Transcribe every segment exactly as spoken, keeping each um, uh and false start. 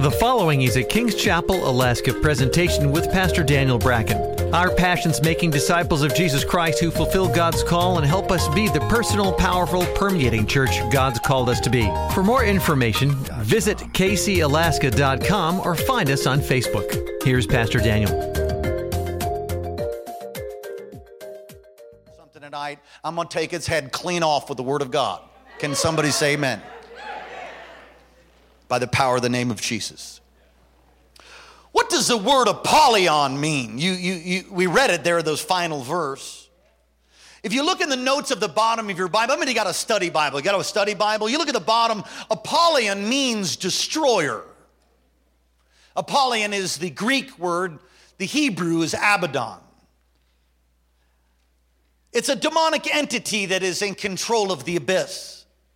The following is a Kings Chapel, Alaska presentation with Pastor Daniel Bracken. Our passion's making disciples of Jesus Christ who fulfill God's call and help us be the personal, powerful, permeating church God's called us to be. For more information, visit k c alaska dot com or find us on Facebook. Here's Pastor Daniel. Something tonight, I'm going to take its head clean off with the Word of God. Can somebody say amen? By the power of the name of Jesus. What does the word Apollyon mean? You, you, you, we read it there, those final verse. If you look in the notes of the bottom of your Bible, I mean, you got a study Bible. You got a study Bible. You look at the bottom, Apollyon means destroyer. Apollyon is the Greek word. The Hebrew is Abaddon. It's a demonic entity that is in control of the abyss.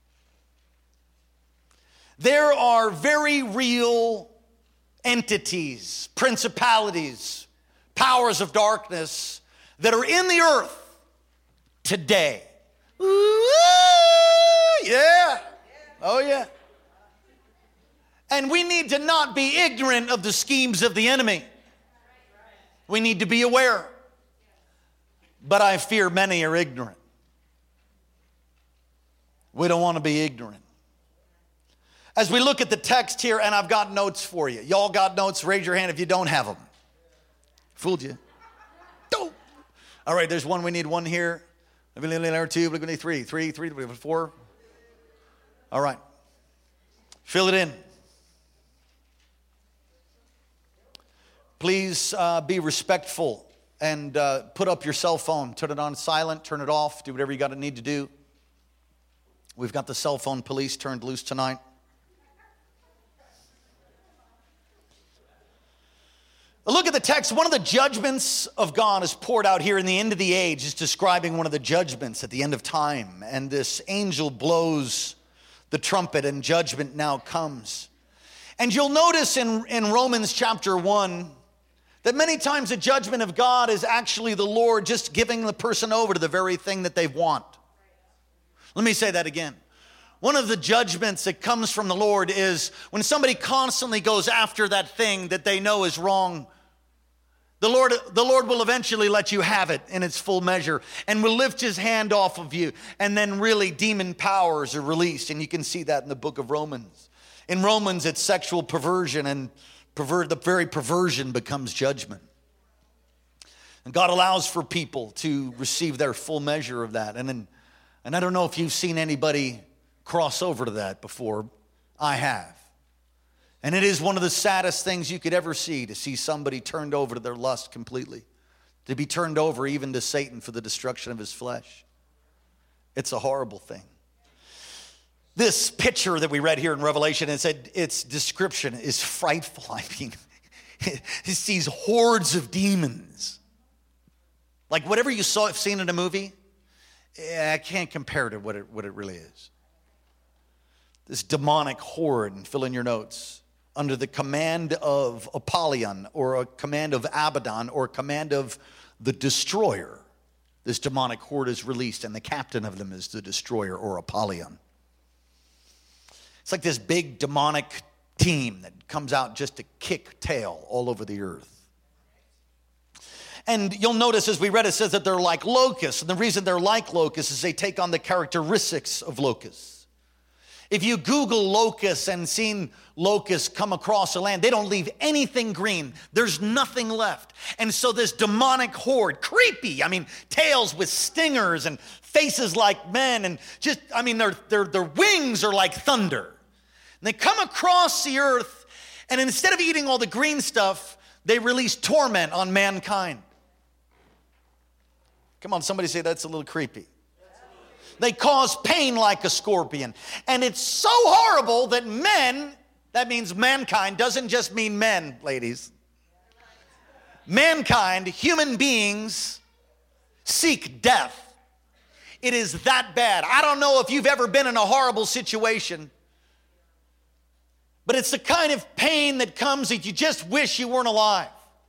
There are very real entities, principalities, powers of darkness that are in the earth today. Ooh, yeah. Oh, yeah. And we need to not be ignorant of the schemes of the enemy. We need to be aware. But I fear many are ignorant. We don't want to be ignorant. As we look at the text here, and I've got notes for you. Y'all got notes? Raise your hand if you don't have them. Fooled you. Don't. All right, there's one. We need one here. Two, we need three. Three, three, four. All right. Fill it in. Please uh, be respectful and uh, put up your cell phone. Turn it on silent, turn it off, do whatever you got to need to do. We've got the cell phone police turned loose tonight. Look at the text. One of the judgments of God is poured out here in the end of the age. It's describing one of the judgments at the end of time. And this angel blows the trumpet and judgment now comes. And you'll notice in, in Romans chapter one that many times the judgment of God is actually the Lord just giving the person over to the very thing that they want. Let me say that again. One of the judgments that comes from the Lord is when somebody constantly goes after that thing that they know is wrong. The Lord, the Lord will eventually let you have it in its full measure and will lift his hand off of you. And then really demon powers are released. And you can see that in the book of Romans. In Romans, it's sexual perversion, and pervert, the very perversion becomes judgment. And God allows for people to receive their full measure of that. And, then, and I don't know if you've seen anybody cross over to that before. I have. And it is one of the saddest things you could ever see, to see somebody turned over to their lust completely, to be turned over even to Satan for the destruction of his flesh. It's a horrible thing. This picture that we read here in Revelation, it said its description is frightful. I mean, it's these hordes of demons. Like whatever you saw, seen in a movie, I can't compare to what it, what it really is. This demonic horde, and fill in your notes, under the command of Apollyon, or a command of Abaddon, or a command of the destroyer. This demonic horde is released, and the captain of them is the destroyer, or Apollyon. It's like this big demonic team that comes out just to kick tail all over the earth. And you'll notice as we read, it says that they're like locusts. And the reason they're like locusts is they take on the characteristics of locusts. If you Google locusts and seen locusts come across the land, they don't leave anything green. There's nothing left. And so this demonic horde, creepy, I mean, tails with stingers and faces like men, and just, I mean, their, their, their wings are like thunder. And they come across the earth, and instead of eating all the green stuff, they release torment on mankind. Come on, somebody say that's a little creepy. They cause pain like a scorpion. And it's so horrible that men, that means mankind, doesn't just mean men, ladies. Mankind, human beings, seek death. It is that bad. I don't know if you've ever been in a horrible situation, but it's the kind of pain that comes that you just wish you weren't alive.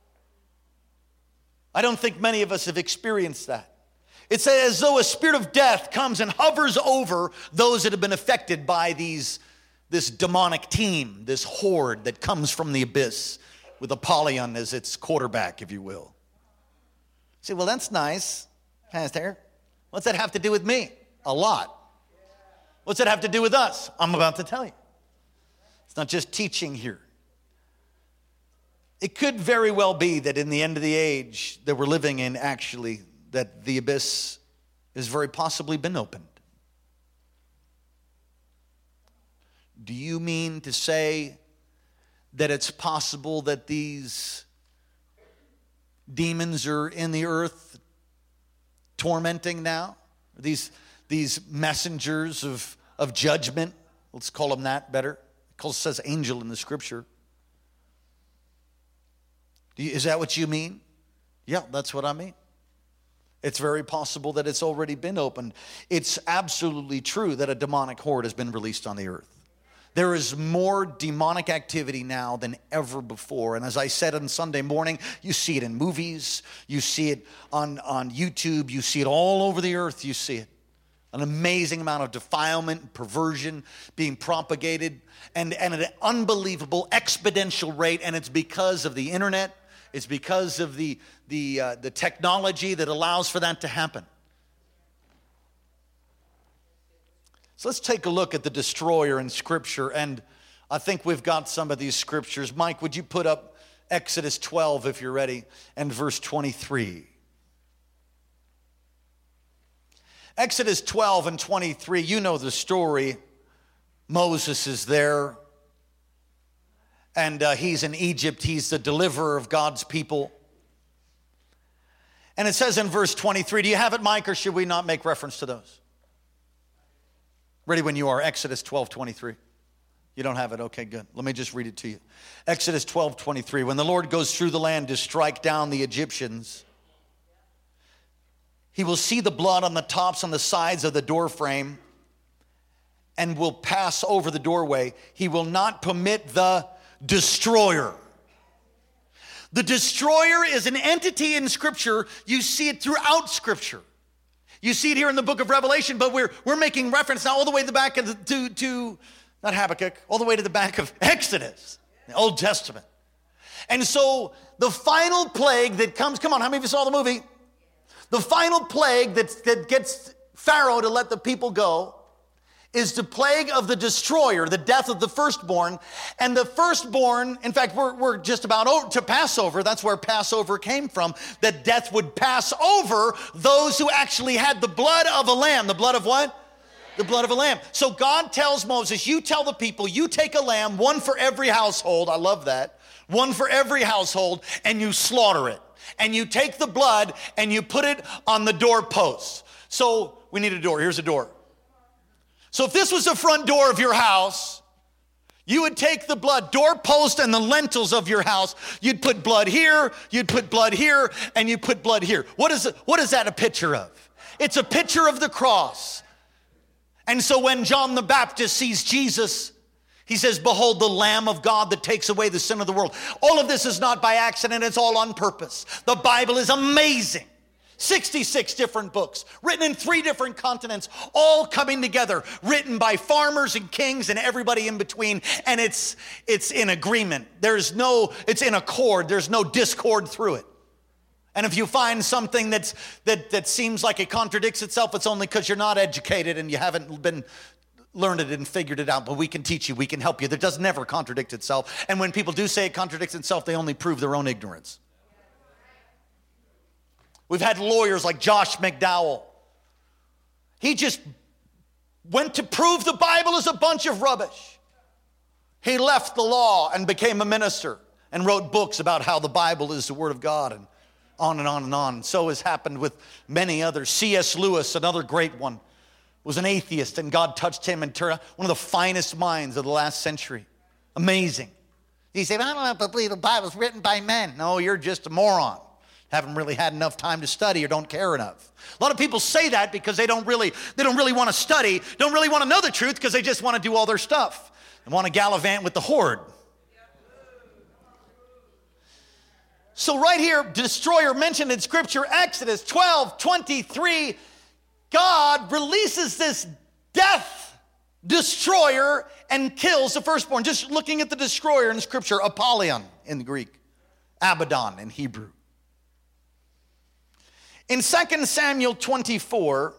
I don't think many of us have experienced that. It's as though a spirit of death comes and hovers over those that have been affected by these this demonic team, this horde that comes from the abyss with Apollyon as its quarterback, if you will. You say, well, that's nice, Pastor. What's that have to do with me? A lot. What's that have to do with us? I'm about to tell you. It's not just teaching here. It could very well be that in the end of the age that we're living in, actually, that the abyss has very possibly been opened. Do you mean to say that it's possible that these demons are in the earth tormenting now? These, these messengers of, of judgment, let's call them that better. It says angel in the scripture. Do you, is that what you mean? Yeah, that's what I mean. It's very possible that it's already been opened. It's absolutely true that a demonic horde has been released on the earth. There is more demonic activity now than ever before. And as I said on Sunday morning, you see it in movies, you see it on, on YouTube, you see it all over the earth, you see it. An amazing amount of defilement and perversion being propagated and, and at an unbelievable exponential rate. And it's because of the internet. It's because of the, the, uh, the technology that allows for that to happen. So let's take a look at the destroyer in Scripture, and I think we've got some of these scriptures. Mike, would you put up Exodus twelve, if you're ready, and verse twenty-three. Exodus twelve and twenty-three, you know the story. Moses is there, and uh, he's in Egypt. He's the deliverer of God's people. And it says in verse twenty-three, do you have it, Mike, or should we not make reference to those? Ready when you are. Exodus twelve twenty-three. You don't have it? Okay, good. Let me just read it to you. Exodus twelve twenty-three. When the Lord goes through the land to strike down the Egyptians, he will see the blood on the tops, on the sides of the door frame, and will pass over the doorway. He will not permit the destroyer. The destroyer is an entity in Scripture. You see it throughout Scripture. You see it here in the book of Revelation, but we're, we're making reference now all the way to the back of the, to, to, not Habakkuk, all the way to the back of Exodus, the Old Testament. And so the final plague that comes, come on, how many of you saw the movie? The final plague that, that gets Pharaoh to let the people go is the plague of the destroyer, the death of the firstborn. And the firstborn, in fact, we're, we're just about over to Passover. That's where Passover came from, that death would pass over those who actually had the blood of a lamb. The blood of what? The blood of a lamb. So God tells Moses, you tell the people, you take a lamb, one for every household. I love that. One for every household, and you slaughter it. And you take the blood and you put it on the doorpost. So we need a door. Here's a door. So if this was the front door of your house, you would take the blood, doorpost and the lintels of your house. You'd put blood here, you'd put blood here, and you put blood here. What is it, what is that a picture of? It's a picture of the cross. And so when John the Baptist sees Jesus, he says, behold the Lamb of God that takes away the sin of the world. All of this is not by accident, it's all on purpose. The Bible is amazing. sixty-six different books, written in three different continents, all coming together, written by farmers and kings and everybody in between, and it's it's in agreement. There's no, it's in accord. There's no discord through it. And if you find something that's that that seems like it contradicts itself, it's only because you're not educated and you haven't been learned it and figured it out. But we can teach you, we can help you. That does never contradict itself. And when people do say it contradicts itself, they only prove their own ignorance. We've had lawyers like Josh McDowell. He just went to prove the Bible is a bunch of rubbish. He left the law and became a minister and wrote books about how the Bible is the Word of God, and on and on and on. So has happened with many others. C S Lewis, another great one, was an atheist, and God touched him and turned out one of the finest minds of the last century. Amazing. He said, I don't have to believe the Bible's written by men. No, you're just a moron. Haven't really had enough time to study or don't care enough. A lot of people say that because they don't really, they don't really want to study, don't really want to know the truth because they just want to do all their stuff and want to gallivant with the horde. So right here, destroyer mentioned in Scripture, Exodus twelve twenty-three, God releases this death destroyer, and kills the firstborn. Just looking at the destroyer in Scripture, Apollyon in the Greek, Abaddon in Hebrew. In Second Samuel twenty-four,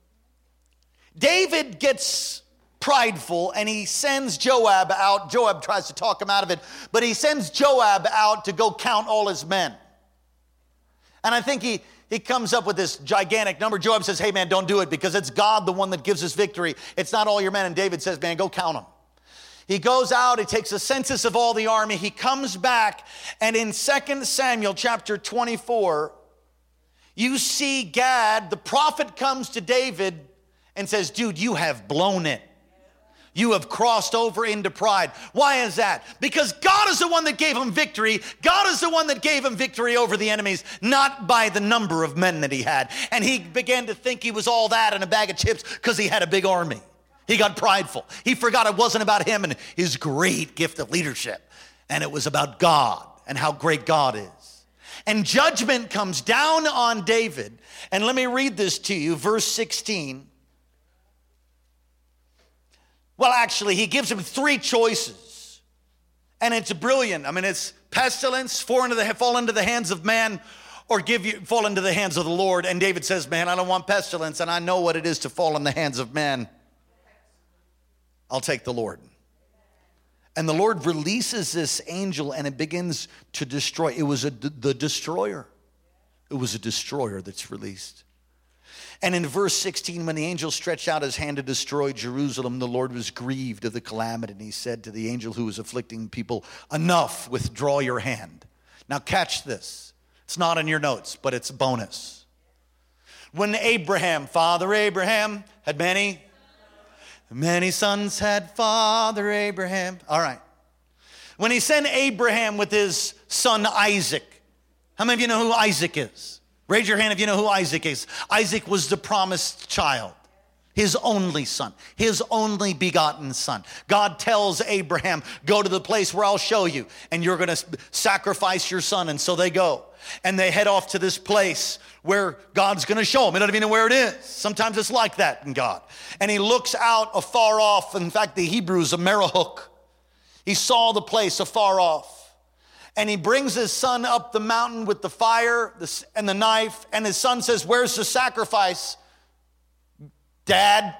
David gets prideful and he sends Joab out. Joab tries to talk him out of it, but he sends Joab out to go count all his men. And I think he, he comes up with this gigantic number. Joab says, hey man, don't do it because it's God the one that gives us victory. It's not all your men. And David says, man, go count them. He goes out, he takes a census of all the army. He comes back, and in Second Samuel chapter twenty-four, you see Gad, the prophet, comes to David and says, dude, you have blown it. You have crossed over into pride. Why is that? Because God is the one that gave him victory. God is the one that gave him victory over the enemies, not by the number of men that he had. And he began to think he was all that in a bag of chips because he had a big army. He got prideful. He forgot it wasn't about him and his great gift of leadership. And it was about God and how great God is. And judgment comes down on David. And let me read this to you, verse sixteen. Well, actually, he gives him three choices. And it's brilliant. I mean, it's pestilence, fall into the, fall into the hands of man, or give you, fall into the hands of the Lord. And David says, man, I don't want pestilence, and I know what it is to fall in the hands of man. I'll take the Lord. And the Lord releases this angel, and it begins to destroy. It was a, the destroyer. It was a destroyer that's released. And in verse sixteen, when the angel stretched out his hand to destroy Jerusalem, the Lord was grieved of the calamity. And he said to the angel who was afflicting people, enough, withdraw your hand. Now catch this. It's not in your notes, but it's bonus. When Abraham, Father Abraham, had many, many sons had Father Abraham. All right. When he sent Abraham with his son Isaac, how many of you know who Isaac is? Raise your hand if you know who Isaac is. Isaac was the promised child, his only son, his only begotten son. God tells Abraham, go to the place where I'll show you, and you're going to sacrifice your son. And so they go, and they head off to this place where God's going to show them. He doesn't even know where it is. Sometimes it's like that in God. And he looks out afar off. In fact, the Hebrew is a Merahuk. He saw the place afar off. And he brings his son up the mountain with the fire and the knife. And his son says, where's the sacrifice, Dad?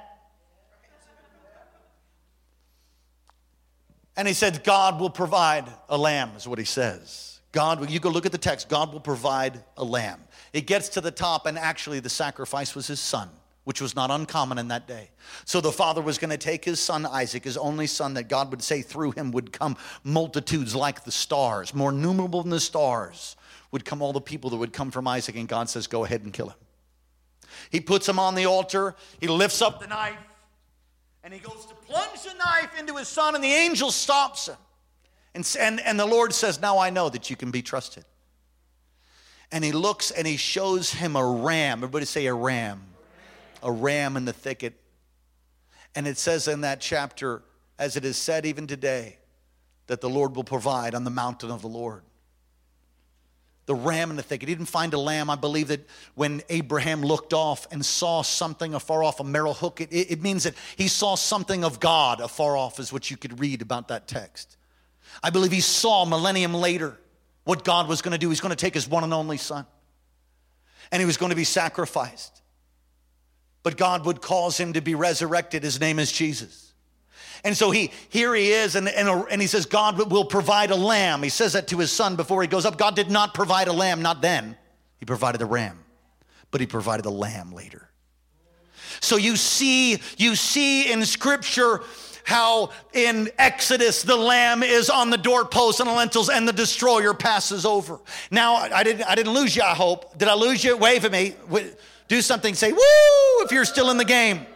And he said, God will provide a lamb, is what he says. God, you go look at the text, God will provide a lamb. It gets to the top, and actually the sacrifice was his son, which was not uncommon in that day. So the father was going to take his son Isaac, his only son, that God would say through him would come multitudes like the stars, more numerable than the stars, would come all the people that would come from Isaac. And God says, go ahead and kill him. He puts him on the altar. He lifts up the knife, and he goes to plunge the knife into his son, and the angel stops him. And, and, and the Lord says, now I know that you can be trusted. And he looks and he shows him a ram. Everybody say a ram. A ram in the thicket. And it says in that chapter, as it is said even today, that the Lord will provide on the mountain of the Lord. The ram in the thicket. He didn't find a lamb. I believe that when Abraham looked off and saw something afar off, a Merahuk, it, it means that he saw something of God afar off, is what you could read about that text. I believe he saw millennium later what God was going to do. He's going to take his one and only son, and he was going to be sacrificed. But God would cause him to be resurrected. His name is Jesus. And so he here he is, and, and, and he says, God will provide a lamb. He says that to his son before he goes up. God did not provide a lamb, not then. He provided a ram, but he provided a lamb later. So you see, you see in Scripture how in Exodus the lamb is on the doorpost and the lentils, and the destroyer passes over. Now, I didn't, I didn't lose you, I hope. Did I lose you? Wave at me. Do something, say, woo, if you're still in the game.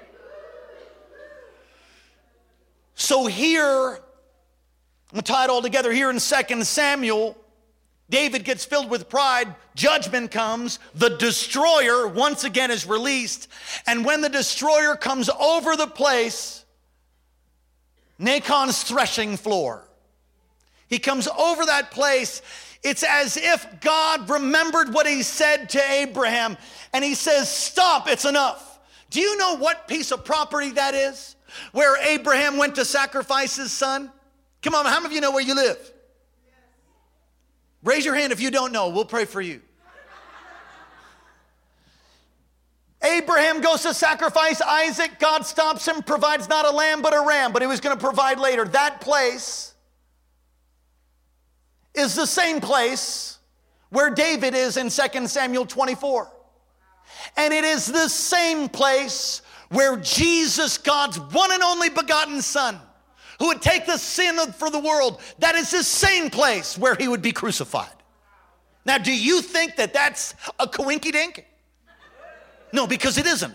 So here, I'm going to tie it all together. Here in Second Samuel, David gets filled with pride. Judgment comes. The destroyer once again is released. And when the destroyer comes over the place, Nacon's threshing floor, he comes over that place. It's as if God remembered what he said to Abraham, and he says, stop, it's enough. Do you know what piece of property that is? where Abraham went to sacrifice his son? Come on, how many of you know where you live? Raise your hand if you don't know. We'll pray for you. Abraham goes to sacrifice Isaac. God stops him, provides not a lamb but a ram, but he was going to provide later. That place is the same place where David is in Second Samuel twenty-four. And it is the same place where Jesus, God's one and only begotten Son, who would take the sin of, for the world, that is the same place where he would be crucified. Now, do you think that that's a coinky-dink? No, because it isn't.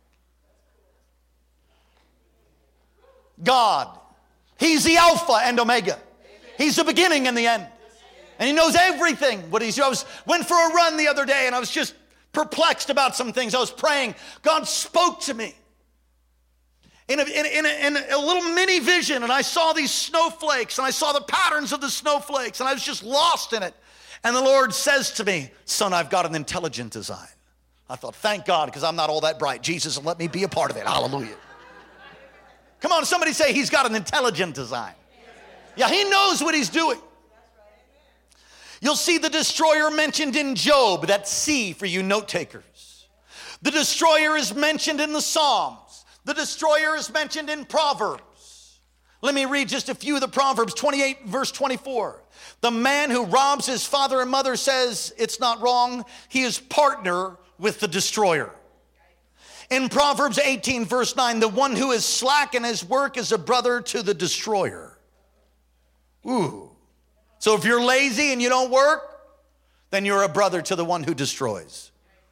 God, he's the Alpha and Omega. He's the beginning and the end. And he knows everything. What he's, I was, went for a run the other day and I was just perplexed about some things. I was praying. God spoke to me in a, in, in, a, in a little mini vision, and I saw these snowflakes and I saw the patterns of the snowflakes and I was just lost in it. And the Lord says to me, son, I've got an intelligent design. I thought, thank God, because I'm not all that bright. Jesus, let me be a part of it. Hallelujah. Come on, somebody say he's got an intelligent design. Yeah, he knows what he's doing. You'll see the destroyer mentioned in Job, that's C for you note takers. The destroyer is mentioned in the Psalms. The destroyer is mentioned in Proverbs. Let me read just a few of the Proverbs. twenty-eight verse twenty-four. The man who robs his father and mother says it's not wrong. He is partner with the destroyer. In Proverbs eighteen verse nine, the one who is slack in his work is a brother to the destroyer. Ooh. So if you're lazy and you don't work, then you're a brother to the one who destroys.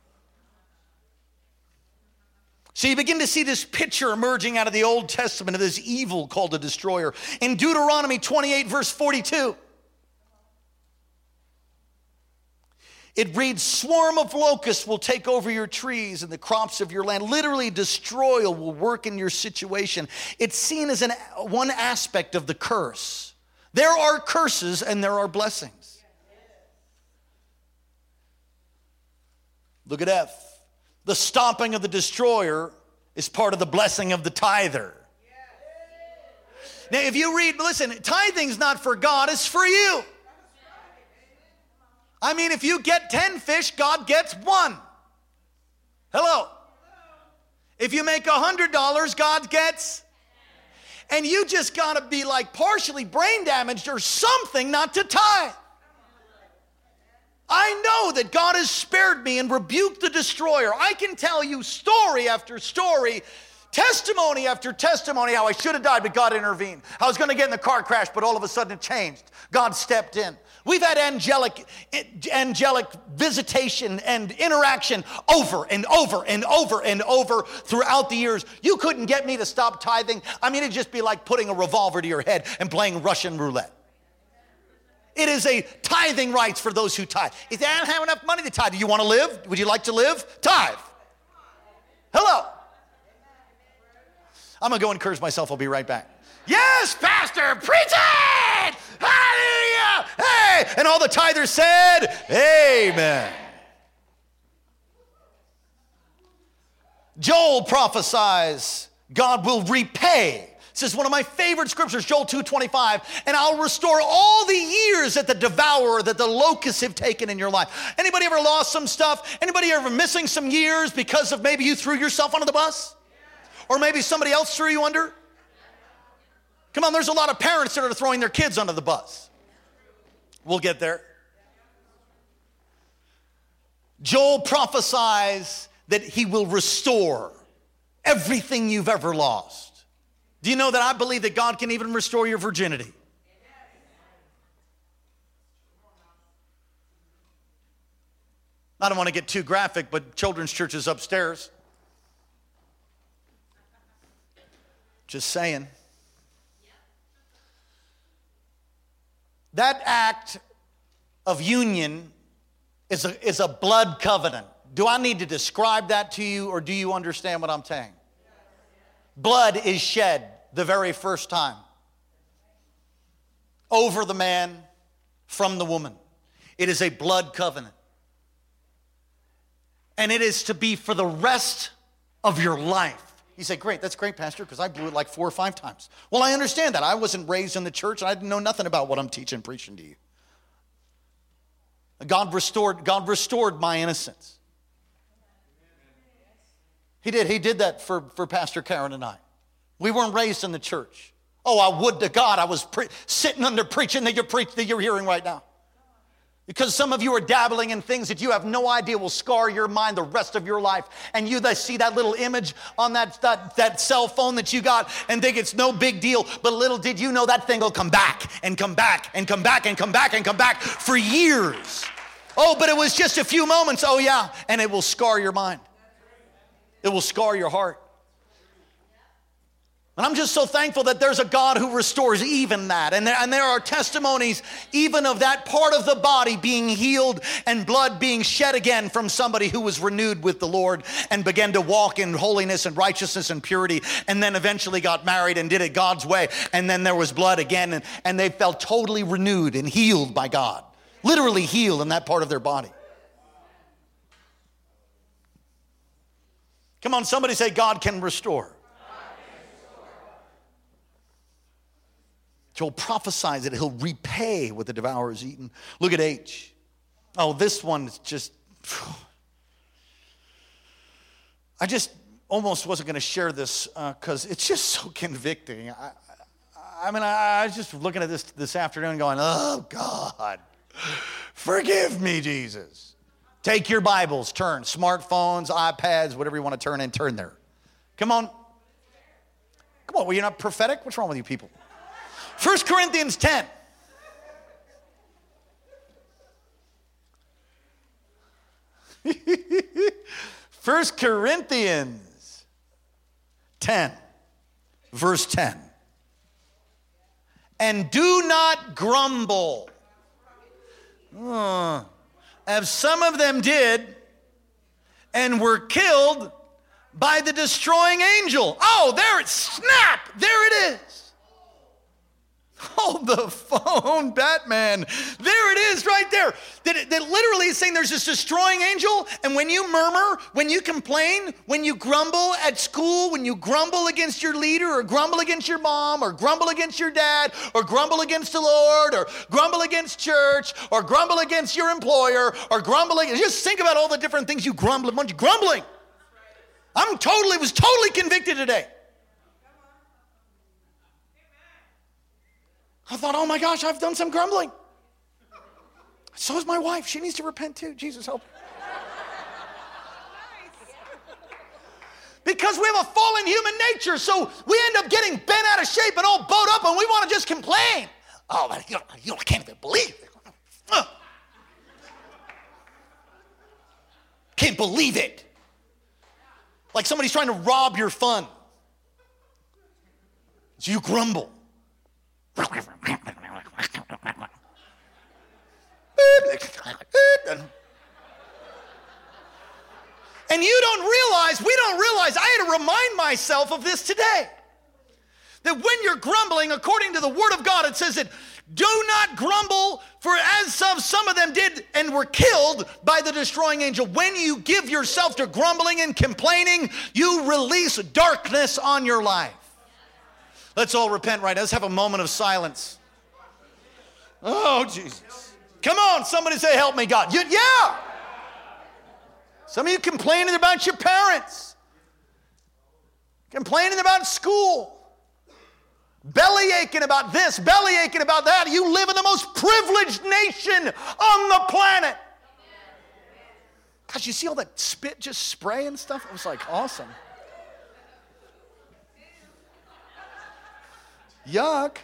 So you begin to see this picture emerging out of the Old Testament of this evil called a destroyer. In Deuteronomy twenty-eight verse forty-two, it reads, swarm of locusts will take over your trees and the crops of your land. Literally, destroyal will work in your situation. It's seen as an, one aspect of the curse. There are curses and there are blessings. Look at F. The stomping of the destroyer is part of the blessing of the tither. Now, if you read, listen, tithing's not for God, it's for you. I mean, if you get ten fish, God gets one. Hello. If you make one hundred dollars, God gets. And you just got to be like partially brain damaged or something not to tithe. I know that God has spared me and rebuked the destroyer. I can tell you story after story, testimony after testimony, how I should have died, but God intervened. I was going to get in the car crash, but all of a sudden it changed. God stepped in. We've had angelic, angelic visitation and interaction over and over and over and over throughout the years. You couldn't get me to stop tithing. I mean, it'd just be like putting a revolver to your head and playing Russian roulette. It is a tithing rights for those who tithe. If they don't have enough money to tithe, do you want to live? Would you like to live? Tithe. Hello. I'm going to go encourage myself. I'll be right back. Yes, Pastor, preach it! Hallelujah! Hey! And all the tithers said, amen. Joel prophesies God will repay. This is one of my favorite scriptures, Joel two twenty-five. And I'll restore all the years that the devourer, that the locusts have taken in your life. Anybody ever lost some stuff? Anybody ever missing some years because of maybe you threw yourself under the bus? Or maybe somebody else threw you under? Come on, there's a lot of parents that are throwing their kids under the bus. We'll get there. Joel prophesies that he will restore everything you've ever lost. Do you know that I believe that God can even restore your virginity? I don't want to get too graphic, but children's church is upstairs. Just saying. That act of union is a, is a blood covenant. Do I need to describe that to you, or do you understand what I'm saying? Blood is shed the very first time over the man from the woman. It is a blood covenant. And it is to be for the rest of your life. You say, great, that's great, Pastor, because I blew it like four or five times. Well, I understand that. I wasn't raised in the church, and I didn't know nothing about what I'm teaching and preaching to you. God restored, God restored my innocence. He did. He did that for, for Pastor Karen and I. We weren't raised in the church. Oh, I would to God I was pre- sitting under preaching that you're, preach- that you're hearing right now. Because some of you are dabbling in things that you have no idea will scar your mind the rest of your life. And you they see that little image on that, that, that cell phone that you got and think it's no big deal. But little did you know that thing will come back and come back and come back and come back and come back for years. Oh, but it was just a few moments. Oh, yeah. And it will scar your mind. It will scar your heart. And I'm just so thankful that there's a God who restores even that. And there, and there are testimonies even of that part of the body being healed and blood being shed again from somebody who was renewed with the Lord and began to walk in holiness and righteousness and purity, and then eventually got married and did it God's way. And then there was blood again, and, and they felt totally renewed and healed by God. Literally healed in that part of their body. Come on, somebody say, God can restore. Joel prophesies that he'll repay what the devourer has eaten. Look at H. Oh, this one is just, I just almost wasn't going to share this because uh, it's just so convicting. I, I mean, I, I was just looking at this this afternoon going, oh, God, forgive me, Jesus. Take your Bibles, turn, smartphones, iPads, whatever you want to turn in, turn there. Come on. Come on, well, you're not prophetic? What's wrong with you people? First Corinthians ten. First Corinthians ten, verse ten. And do not grumble, uh, as some of them did, and were killed by the destroying angel. Oh, there it, snap, there it is. Hold the phone, Batman. There it is right there. That, that literally is saying there's this destroying angel, and when you murmur, when you complain, when you grumble at school, when you grumble against your leader, or grumble against your mom, or grumble against your dad, or grumble against the Lord, or grumble against church, or grumble against your employer, or grumble against, just think about all the different things you grumble, a bunch of grumbling. I'm totally, was totally convicted today. I thought, oh my gosh, I've done some grumbling. So is my wife. She needs to repent too. Jesus help her. Because we have a fallen human nature, so we end up getting bent out of shape and all bowed up, and we want to just complain. Oh, man, you, you can't even believe it. Uh. Can't believe it. Like somebody's trying to rob your fun. So you grumble. And you don't realize, we don't realize, I had to remind myself of this today. That when you're grumbling, according to the Word of God, it says that do not grumble, for as some, some of them did and were killed by the destroying angel. When you give yourself to grumbling and complaining, you release darkness on your life. Let's all repent right now. Let's have a moment of silence. Oh, Jesus. Come on, somebody say, help me, God. You, yeah. Some of you complaining about your parents. Complaining about school. Belly aching about this, belly aching about that. You live in the most privileged nation on the planet. Gosh, you see all that spit just spray and stuff? It was like awesome. Yuck.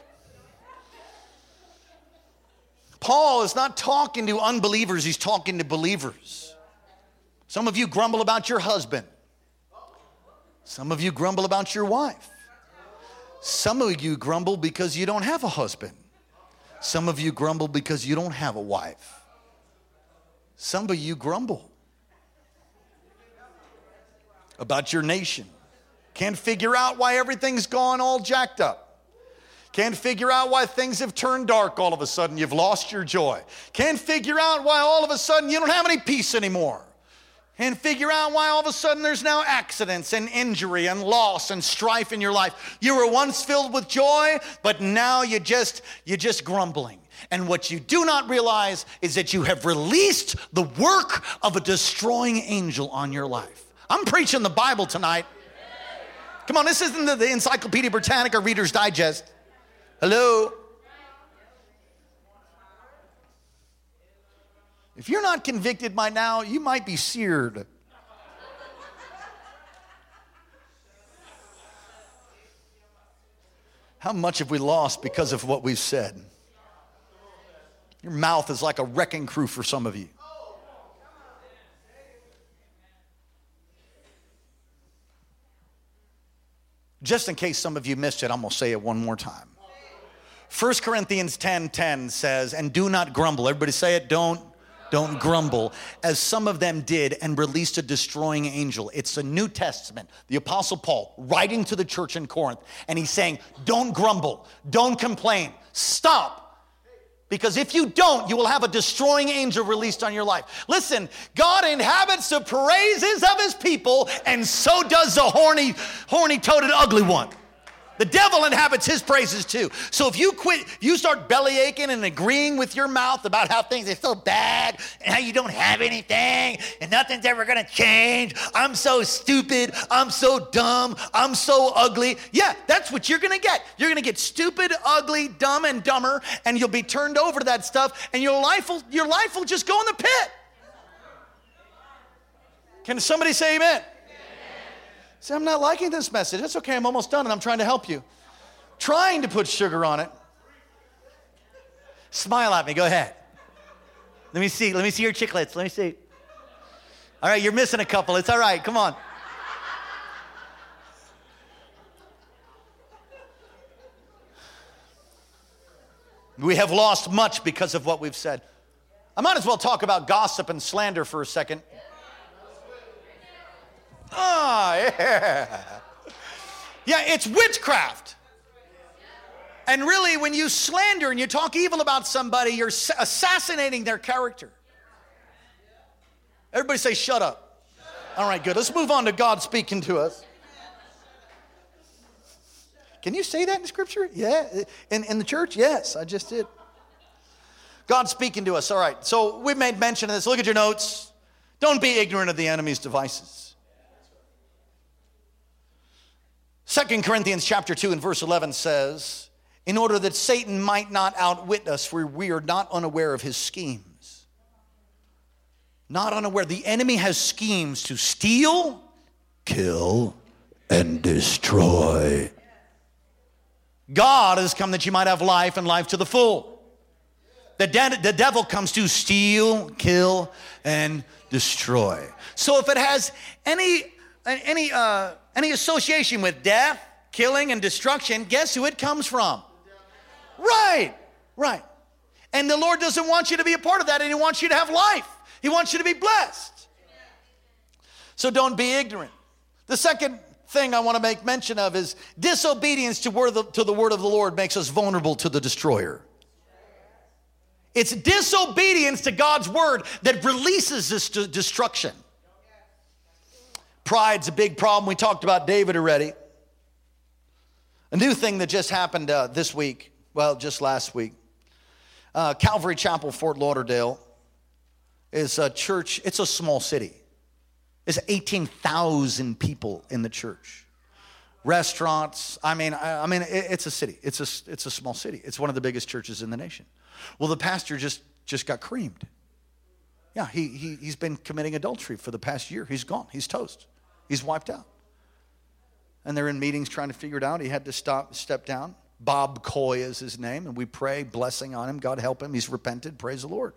Paul is not talking to unbelievers, he's talking to believers. Some of you grumble about your husband. Some of you grumble about your wife. Some of you grumble because you don't have a husband. Some of you grumble because you don't have a wife. Some of you grumble about your nation. Can't figure out why everything's gone all jacked up. Can't figure out why things have turned dark all of a sudden. You've lost your joy. Can't figure out why all of a sudden you don't have any peace anymore. and figure out why all of a sudden there's now accidents and injury and loss and strife in your life. You were once filled with joy, but now you just you're just grumbling. And what you do not realize is that you have released the work of a destroying angel on your life. I'm preaching the Bible tonight. Come on, this isn't the, the Encyclopedia Britannica Reader's Digest. Hello? If you're not convicted by now, you might be seared. How much have we lost because of what we've said? Your mouth is like a wrecking crew for some of you. Just in case some of you missed it, I'm going to say it one more time. First Corinthians ten ten says, and do not grumble. Everybody say it, don't. Don't grumble, as some of them did and released a destroying angel. It's the New Testament, the Apostle Paul writing to the church in Corinth. And he's saying, don't grumble, don't complain, stop. Because if you don't, you will have a destroying angel released on your life. Listen, God inhabits the praises of his people, and so does the horny, horny-toted ugly one. The devil inhabits his praises too. So if you quit, you start belly aching and agreeing with your mouth about how things are so bad and how you don't have anything and nothing's ever going to change. I'm so stupid. I'm so dumb. I'm so ugly. Yeah, that's what you're going to get. You're going to get stupid, ugly, dumb, and dumber, and you'll be turned over to that stuff, and your life will, your life will just go in the pit. Can somebody say amen? Say, I'm not liking this message. That's okay, I'm almost done and I'm trying to help you. Trying to put sugar on it. Smile at me, go ahead. Let me see, let me see your chiclets, let me see. All right, you're missing a couple, it's all right, come on. We have lost much because of what we've said. I might as well talk about gossip and slander for a second. Ah, oh, yeah. Yeah, it's witchcraft. And really, when you slander and you talk evil about somebody, you're assassinating their character. Everybody say, shut up. All right, good. Let's move on to God speaking to us. Can you say that in Scripture? Yeah. In, in the church? Yes, I just did. God speaking to us. All right, so we've made mention of this. Look at your notes. Don't be ignorant of the enemy's devices. Second Corinthians chapter two and verse eleven says, in order that Satan might not outwit us, for we are not unaware of his schemes. Not unaware. The enemy has schemes to steal, kill, and destroy. God has come that you might have life and life to the full. The, de- the devil comes to steal, kill, and destroy. So if it has any, any, uh, any association with death, killing, and destruction, guess who it comes from? Right, right. And the Lord doesn't want you to be a part of that, and he wants you to have life. He wants you to be blessed. So don't be ignorant. The second thing I want to make mention of is disobedience to, word of, to the word of the Lord makes us vulnerable to the destroyer. It's disobedience to God's word that releases this destruction. Pride's a big problem. We talked about David already. A new thing that just happened uh, this week, well, just last week. Uh, Calvary Chapel, Fort Lauderdale, is a church. It's a small city. There's eighteen thousand people in the church. Restaurants. I mean, I, I mean, it, it's a city. It's a, it's a small city. It's one of the biggest churches in the nation. Well, the pastor just, just got creamed. Yeah, he, he, he's been committing adultery for the past year. He's gone. He's toast. He's wiped out. And they're in meetings trying to figure it out. He had to stop, step down. Bob Coy is his name, and we pray blessing on him. God help him. He's repented. Praise the Lord.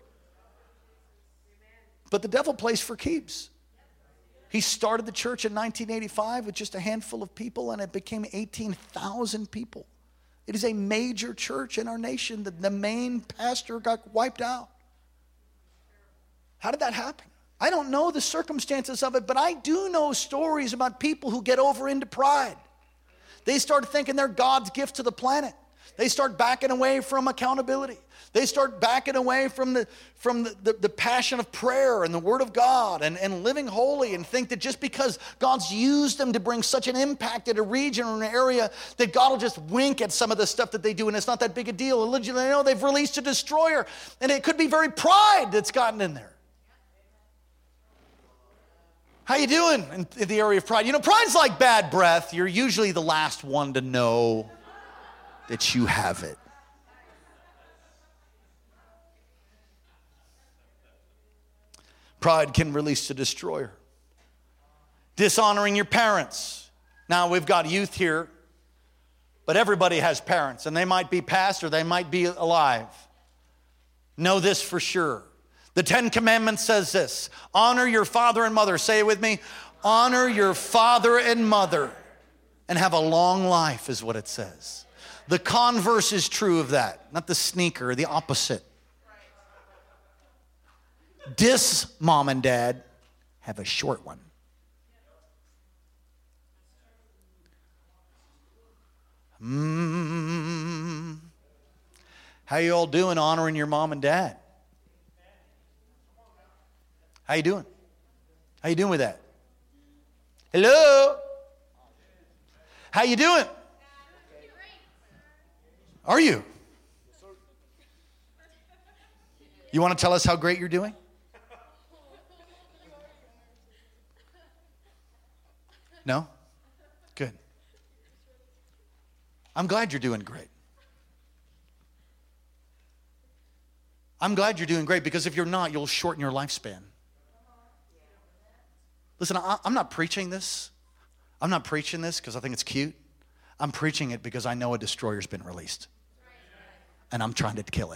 But the devil plays for keeps. He started the church in nineteen eighty-five with just a handful of people, and it became eighteen thousand people. It is a major church in our nation. The, the main pastor got wiped out. How did that happen? I don't know the circumstances of it, but I do know stories about people who get over into pride. They start thinking they're God's gift to the planet. They start backing away from accountability. They start backing away from the from the, the, the passion of prayer and the Word of God and, and living holy, and think that just because God's used them to bring such an impact at a region or an area, that God will just wink at some of the stuff that they do and it's not that big a deal. And they know they've released a destroyer, and it could be very pride that's gotten in there. How you doing in, in the area of pride? You know, pride's like bad breath. You're usually the last one to know that you have it. Pride can release a destroyer. Dishonoring your parents. Now, we've got youth here, but everybody has parents, and they might be past or they might be alive. Know this for sure. The Ten Commandments says this: honor your father and mother. Say it with me. Honor your father and mother and have a long life, is what it says. The converse is true of that, not the sneaker, the opposite. Dis mom and dad, have a short one. Mm. How you all doing honoring your mom and dad? How you doing? How you doing with that? Hello? How you doing? Are you? You want to tell us how great you're doing? No? Good. I'm glad you're doing great. I'm glad you're doing great, because if you're not, you'll shorten your lifespan. Listen, I, I'm not preaching this. I'm not preaching this because I think it's cute. I'm preaching it because I know a destroyer's been released. And I'm trying to kill it.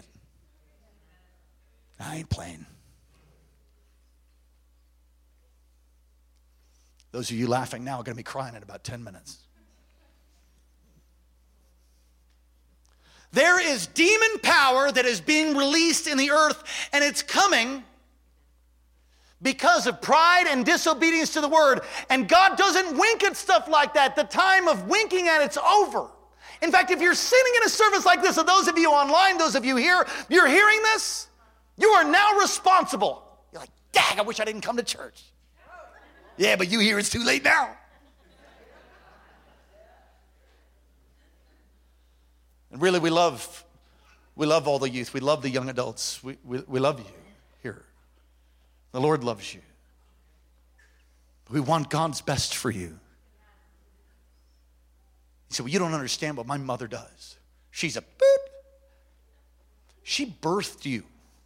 I ain't playing. Those of you laughing now are going to be crying in about ten minutes. There is demon power that is being released in the earth, and it's coming because of pride and disobedience to the word. And God doesn't wink at stuff like that. The time of winking at it's over. In fact, if you're sitting in a service like this, and those of you online, those of you here, you're hearing this, you are now responsible. You're like, dang, I wish I didn't come to church. Yeah, but you hear it's too late now. And really, we love, we love all the youth. We love the young adults. We, we, we love you here. The Lord loves you. We want God's best for you. You say, well, you don't understand what my mother does. She's a boop. She birthed you.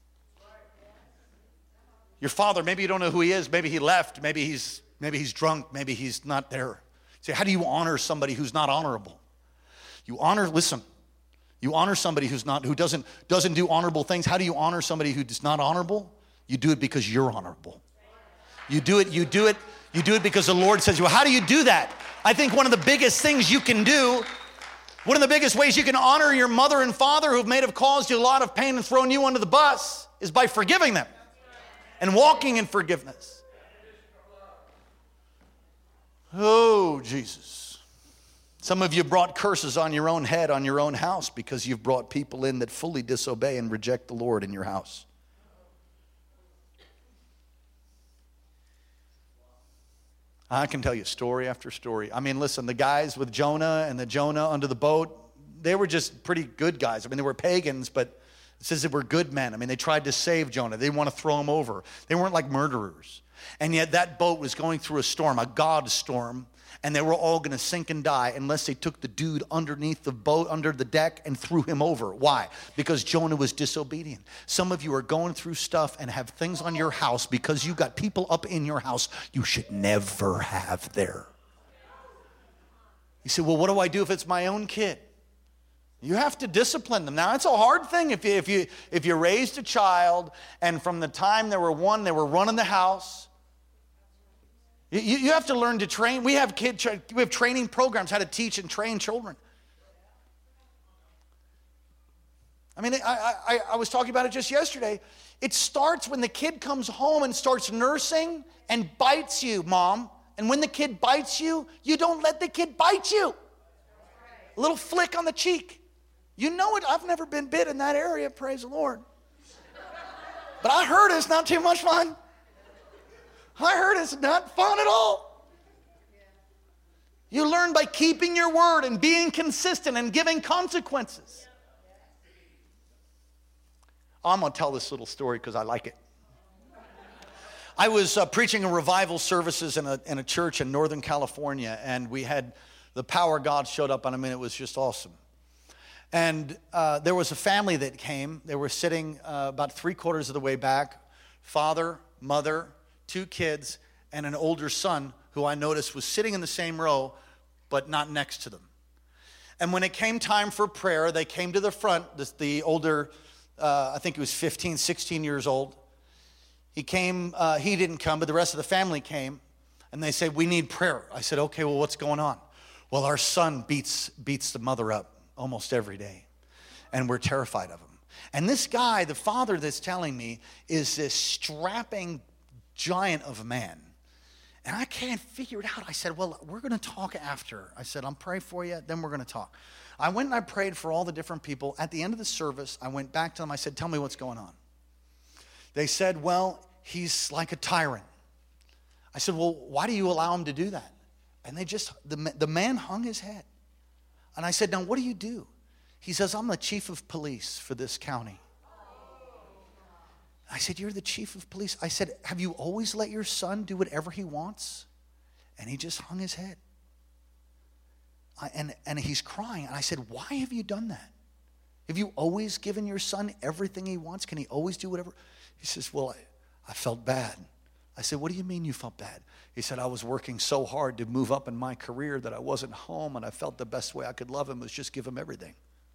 Your father, maybe you don't know who he is. Maybe he left. Maybe he's, maybe he's drunk. Maybe he's not there. Say, how do you honor somebody who's not honorable? You honor, listen, you honor somebody who's not, who doesn't, doesn't do honorable things. How do you honor somebody who's not honorable? You do it because you're honorable. You do it, you do it, you do it because the Lord says, well, how do you do that? I think one of the biggest things you can do, one of the biggest ways you can honor your mother and father who may have caused you a lot of pain and thrown you under the bus is by forgiving them and walking in forgiveness. Oh, Jesus. Some of you brought curses on your own head, on your own house, because you've brought people in that fully disobey and reject the Lord in your house. I can tell you story after story. I mean, listen, the guys with Jonah and the Jonah under the boat, they were just pretty good guys. I mean, they were pagans, but it says they were good men. I mean, they tried to save Jonah. They didn't want to throw him over. They weren't like murderers. And yet that boat was going through a storm, a God storm, and they were all going to sink and die unless they took the dude underneath the boat, under the deck, and threw him over. Why? Because Jonah was disobedient. Some of you are going through stuff and have things on your house because you got people up in your house you should never have there. You say, well, what do I do if it's my own kid? You have to discipline them. Now, it's a hard thing if you, if you, if you raised a child and from the time they were one, they were running the house. You, you have to learn to train. We have kid, we have training programs how to teach and train children. I mean, I, I, I was talking about it just yesterday. It starts when the kid comes home and starts nursing and bites you, Mom. And when the kid bites you, you don't let the kid bite you. A little flick on the cheek. You know it, I've never been bit in that area, praise the Lord. But I heard it's not too much fun. I heard it's not fun at all. You learn by keeping your word and being consistent and giving consequences. I'm going to tell this little story because I like it. I was uh, preaching a revival services in a, in a church in Northern California, and we had the power of God showed up on them, and it was just awesome. And uh, there was a family that came. They were sitting uh, about three quarters of the way back, father, mother, two kids, and an older son who I noticed was sitting in the same row, but not next to them. And when it came time for prayer, they came to the front. This, the older, uh, I think he was fifteen, sixteen years old. He came, uh, he didn't come, but the rest of the family came. And they said, we need prayer. I said, okay, well, what's going on? Well, our son beats beats the mother up almost every day, and we're terrified of him. And this guy, the father that's telling me, is this strapping giant of a man. And I can't figure it out. I said, well, we're going to talk after. I said, I'm praying for you, then we're going to talk. I went and I prayed for all the different people. At the end of the service, I went back to them. I said, tell me what's going on. They said, well, he's like a tyrant. I said, well, why do you allow him to do that? And they just, the, the man hung his head. And I said, now what do you do? He says, I'm the chief of police for this county. I said, you're the chief of police? I said, have you always let your son do whatever he wants? And he just hung his head. I, and, and he's crying. And I said, why have you done that? Have you always given your son everything he wants? Can he always do whatever? He says, well, I, I felt bad. I said, what do you mean you felt bad? He said, I was working so hard to move up in my career that I wasn't home, and I felt the best way I could love him was just give him everything.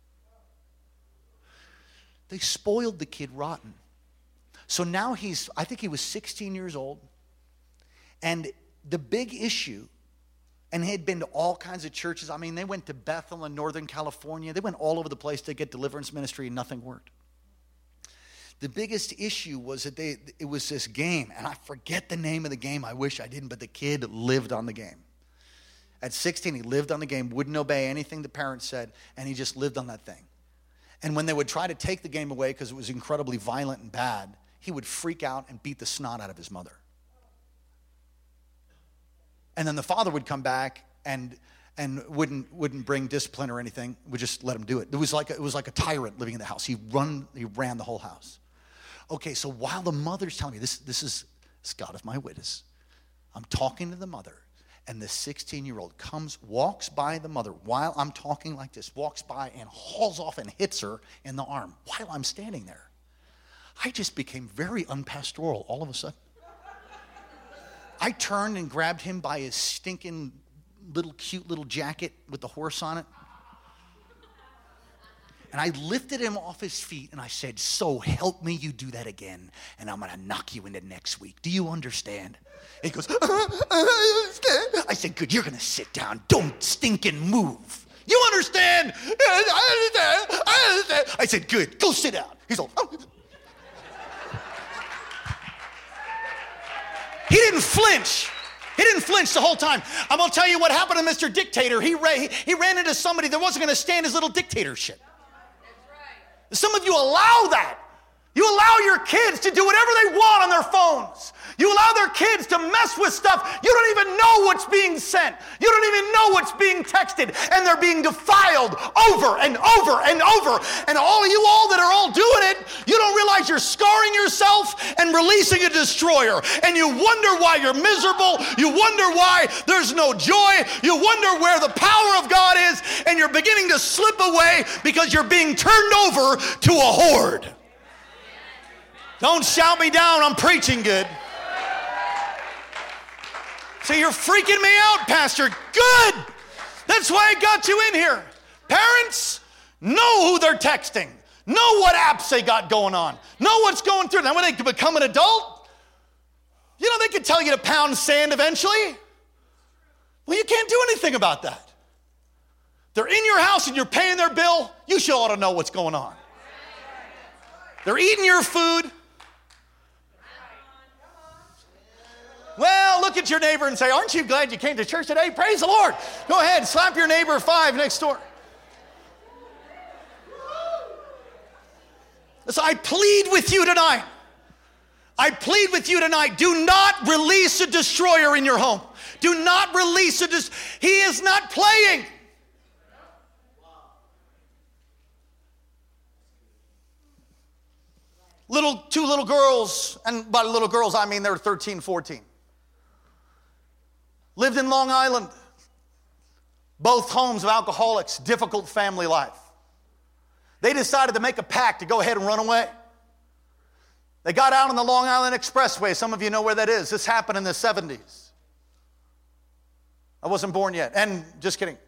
They spoiled the kid rotten. So now he's, I think he was sixteen years old, and the big issue, and he had been to all kinds of churches. I mean, they went to Bethel in Northern California. They went all over the place to get deliverance ministry, and nothing worked. The biggest issue was that they, it was this game, and I forget the name of the game. I wish I didn't, but the kid lived on the game. At sixteen, he lived on the game, wouldn't obey anything the parents said, and he just lived on that thing. And when they would try to take the game away because it was incredibly violent and bad, he would freak out and beat the snot out of his mother. And then the father would come back and and wouldn't wouldn't bring discipline or anything, would just let him do it. It was like a, it was like a tyrant living in the house. He run he ran the whole house. Okay, so while the mother's telling me, this, this is this God of my witness, I'm talking to the mother, and the sixteen-year-old comes, walks by the mother while I'm talking like this, walks by and hauls off and hits her in the arm while I'm standing there. I just became very unpastoral all of a sudden. I turned and grabbed him by his stinking little cute little jacket with the horse on it. And I lifted him off his feet and I said, so help me you do that again, and I'm going to knock you into next week. Do you understand? He goes, uh, I understand. I said, good, you're going to sit down. Don't stinking move. You understand? I understand. I understand. I said, good, go sit down. He's all, oh. He didn't flinch. He didn't flinch the whole time. I'm going to tell you what happened to Mister Dictator. He, ra- he, he ran into somebody that wasn't going to stand his little dictatorship. Some of you allow that. You allow your kids to do whatever they want on their phones. You allow their kids to mess with stuff. You don't even know what's being sent. You don't even know what's being texted. And they're being defiled over and over and over. And all of you all that are all doing it, you don't realize you're scarring yourself and releasing a destroyer. And you wonder why you're miserable. You wonder why there's no joy. You wonder where the power of God is. And you're beginning to slip away because you're being turned over to a horde. Don't shout me down. I'm preaching good. So you're freaking me out, Pastor. Good. That's why I got you in here. Parents, know who they're texting. Know what apps they got going on. Know what's going through. Now when they become an adult, you know, they could tell you to pound sand eventually. Well, you can't do anything about that. They're in your house and you're paying their bill. You should ought to know what's going on. They're eating your food. Well, look at your neighbor and say, aren't you glad you came to church today? Praise the Lord. Go ahead, slap your neighbor five next door. So I plead with you tonight. I plead with you tonight. Do not release a destroyer in your home. Do not release a destroyer. He is not playing. Little, two little girls, and by little girls I mean they were thirteen, fourteen. Lived in Long Island. Both homes of alcoholics, difficult family life. They decided to make a pact to go ahead and run away. They got out on the Long Island Expressway. Some of you know where that is. This happened in the seventies. I wasn't born yet. And just kidding.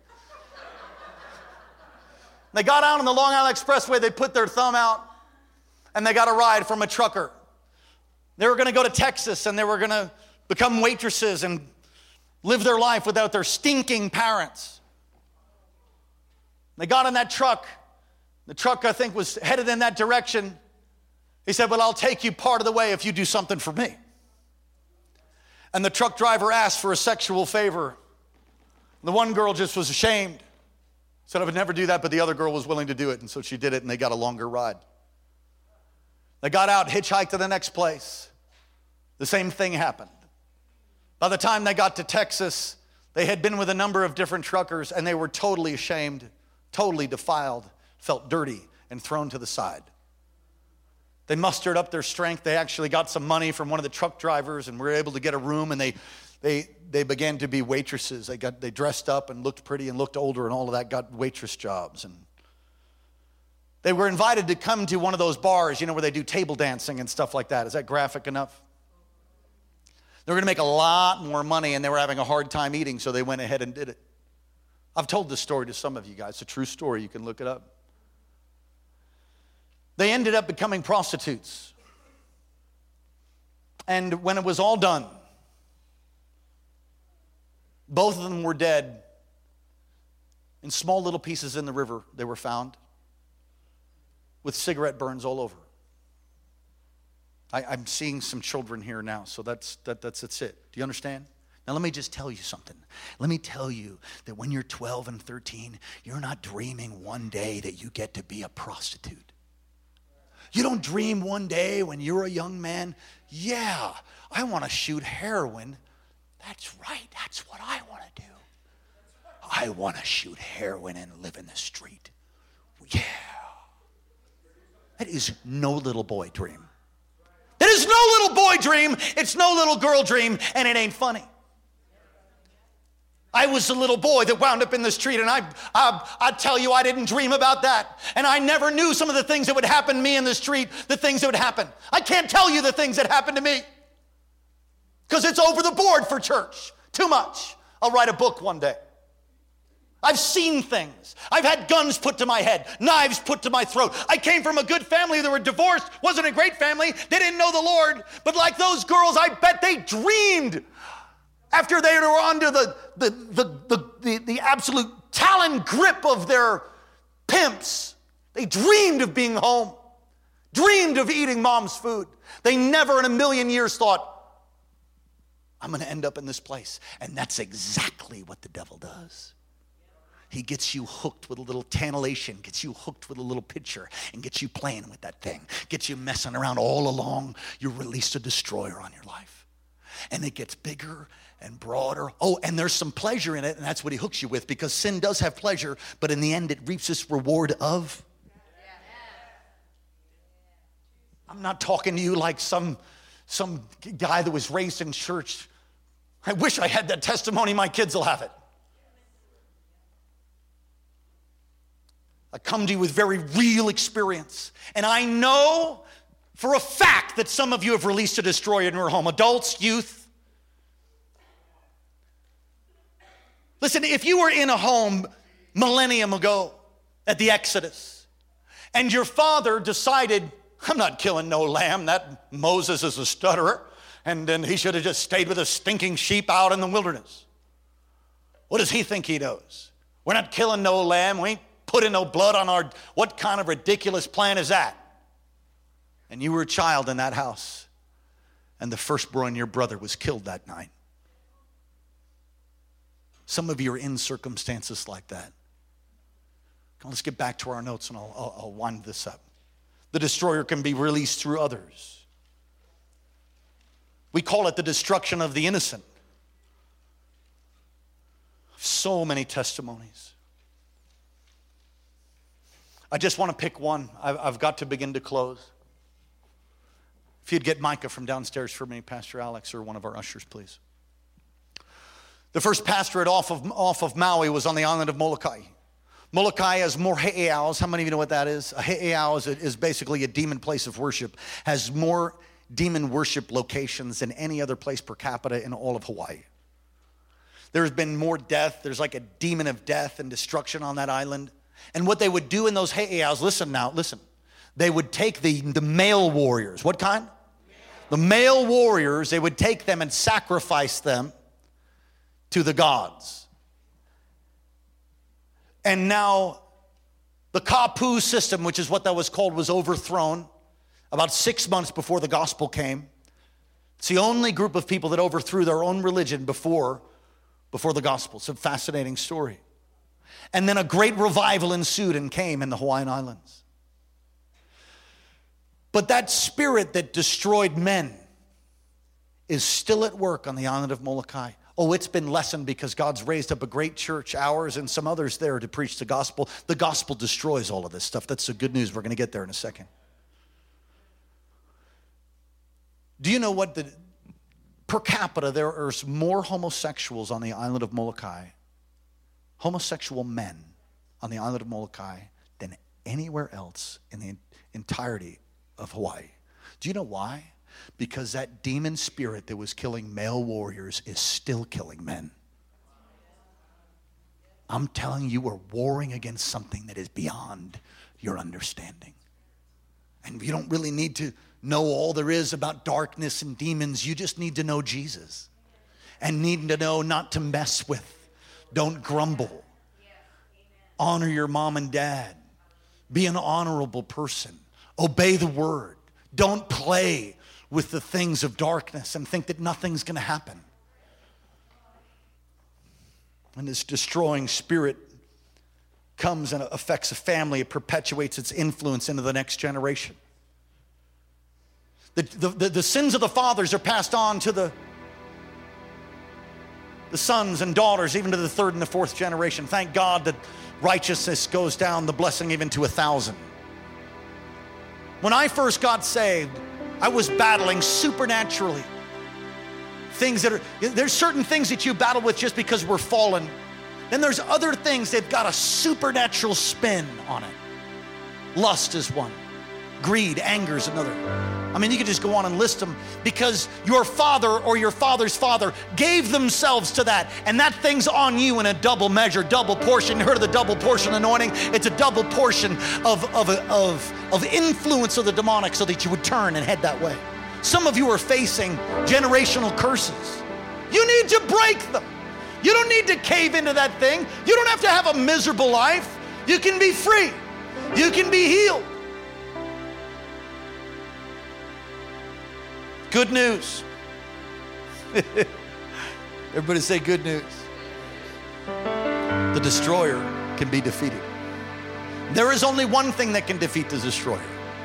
They got out on the Long Island Expressway. They put their thumb out. And they got a ride from a trucker. They were going to go to Texas. And they were going to become waitresses and live their life without their stinking parents. They got in that truck. The truck, I think, was headed in that direction. He said, well, I'll take you part of the way if you do something for me. And the truck driver asked for a sexual favor. The one girl just was ashamed. Said, I would never do that, but the other girl was willing to do it. And so she did it, and they got a longer ride. They got out, hitchhiked to the next place. The same thing happened. By the time they got to Texas, they had been with a number of different truckers, and they were totally ashamed, totally defiled, felt dirty, and thrown to the side. They mustered up their strength. They actually got some money from one of the truck drivers and were able to get a room, and they they they began to be waitresses. They got they dressed up and looked pretty and looked older and all of that, got waitress jobs. And they were invited to come to one of those bars, you know, where they do table dancing and stuff like that. Is that graphic enough? They were going to make a lot more money, and they were having a hard time eating, so they went ahead and did it. I've told this story to some of you guys. It's a true story. You can look it up. They ended up becoming prostitutes. And when it was all done, both of them were dead in small little pieces in the river. They were found with cigarette burns all over. I, I'm seeing some children here now, so that's, that, that's, that's it. Do you understand? Now let me just tell you something. Let me tell you that when you're twelve and thirteen, you're not dreaming one day that you get to be a prostitute. You don't dream one day when you're a young man, yeah, I want to shoot heroin. That's right, that's what I want to do. I want to shoot heroin and live in the street. Yeah. That is no little boy dream. That is no little boy dream. It's no little girl dream, and it ain't funny. I was a little boy that wound up in the street, and I, I, I tell you, I didn't dream about that. And I never knew some of the things that would happen to me in the street, the things that would happen. I can't tell you the things that happened to me because it's over the board for church. Too much. I'll write a book one day. I've seen things. I've had guns put to my head, knives put to my throat. I came from a good family. They were divorced. Wasn't a great family. They didn't know the Lord. But like those girls, I bet they dreamed after they were under the, the, the, the, the, the absolute talon grip of their pimps. They dreamed of being home, dreamed of eating mom's food. They never in a million years thought, I'm going to end up in this place. And that's exactly what the devil does. He gets you hooked with a little tantalization, gets you hooked with a little picture, and gets you playing with that thing, gets you messing around all along. You release a destroyer on your life. And it gets bigger and broader. Oh, and there's some pleasure in it, and that's what he hooks you with, because sin does have pleasure, but in the end it reaps its reward of. I'm not talking to you like some, some guy that was raised in church. I wish I had that testimony. My kids will have it. I come to you with very real experience. And I know for a fact that some of you have released a destroyer in your home. Adults, youth. Listen, if you were in a home millennium ago at the Exodus, and your father decided, I'm not killing no lamb, that Moses is a stutterer, and then he should have just stayed with a stinking sheep out in the wilderness. What does he think he knows? We're not killing no lamb, we ain't putting no blood on our, what kind of ridiculous plan is that? And you were a child in that house, and the firstborn, your brother, was killed that night. Some of you are in circumstances like that. Let's get back to our notes, and I'll, I'll, I'll wind this up. the destroyer can be released through others. We call it the destruction of the innocent. So many testimonies. I just want to pick one. I've, I've got to begin to close. If you'd get Micah from downstairs for me, Pastor Alex, or one of our ushers, please. The first pastorate off of, off of Maui was on the island of Molokai. Molokai has more he'eaus. How many of you know what that is? A he'eau is, is basically a demon place of worship. Has more demon worship locations than any other place per capita in all of Hawaii. There's been more death. There's like a demon of death and destruction on that island. And what they would do in those he'eaus, listen now, listen. They would take the, the male warriors. What kind? The male warriors, they would take them and sacrifice them to the gods. And now the Kapu system, which is what that was called, was overthrown about six months before the gospel came. It's the only group of people that overthrew their own religion before, before the gospel. It's a fascinating story. And then a great revival ensued and came in the Hawaiian Islands. But that spirit that destroyed men is still at work on the island of Molokai. Oh, it's been lessened because God's raised up a great church, ours and some others there, to preach the gospel. The gospel destroys all of this stuff. That's the good news. We're going to get there in a second. Do you know what the, per capita, there are more homosexuals on the island of Molokai, homosexual men on the island of Molokai, than anywhere else in the entirety of Hawaii. Do you know why? Because that demon spirit that was killing male warriors is still killing men. I'm telling you, we're warring against something that is beyond your understanding. And you don't really need to know all there is about darkness and demons. You just need to know Jesus. And need to know not to mess with. Don't grumble. Honor your mom and dad. Be an honorable person. Obey the word. Don't play with the things of darkness and think that nothing's going to happen. When this destroying spirit comes and affects a family, it perpetuates its influence into the next generation. The, the, the, the sins of the fathers are passed on to the, the sons and daughters, even to the third and the fourth generation. Thank God that righteousness goes down, the blessing even to a thousand. When I first got saved, I was battling supernaturally. Things that are, there's certain things that you battle with just because we're fallen. Then there's other things that got a supernatural spin on it. Lust is one. Greed, anger is another. I mean, you could just go on and list them, because your father or your father's father gave themselves to that, and that thing's on you in a double measure, double portion. You heard of the double portion anointing? It's a double portion of, of, of, of influence of the demonic so that you would turn and head that way. Some of you are facing generational curses. You need to break them. You don't need to cave into that thing. You don't have to have a miserable life. You can be free. You can be healed. Good news. Everybody say good news. The destroyer can be defeated. There is only one thing that can defeat the destroyer.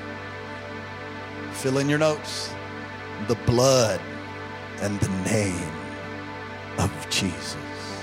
Fill in your notes. The blood and the name of Jesus.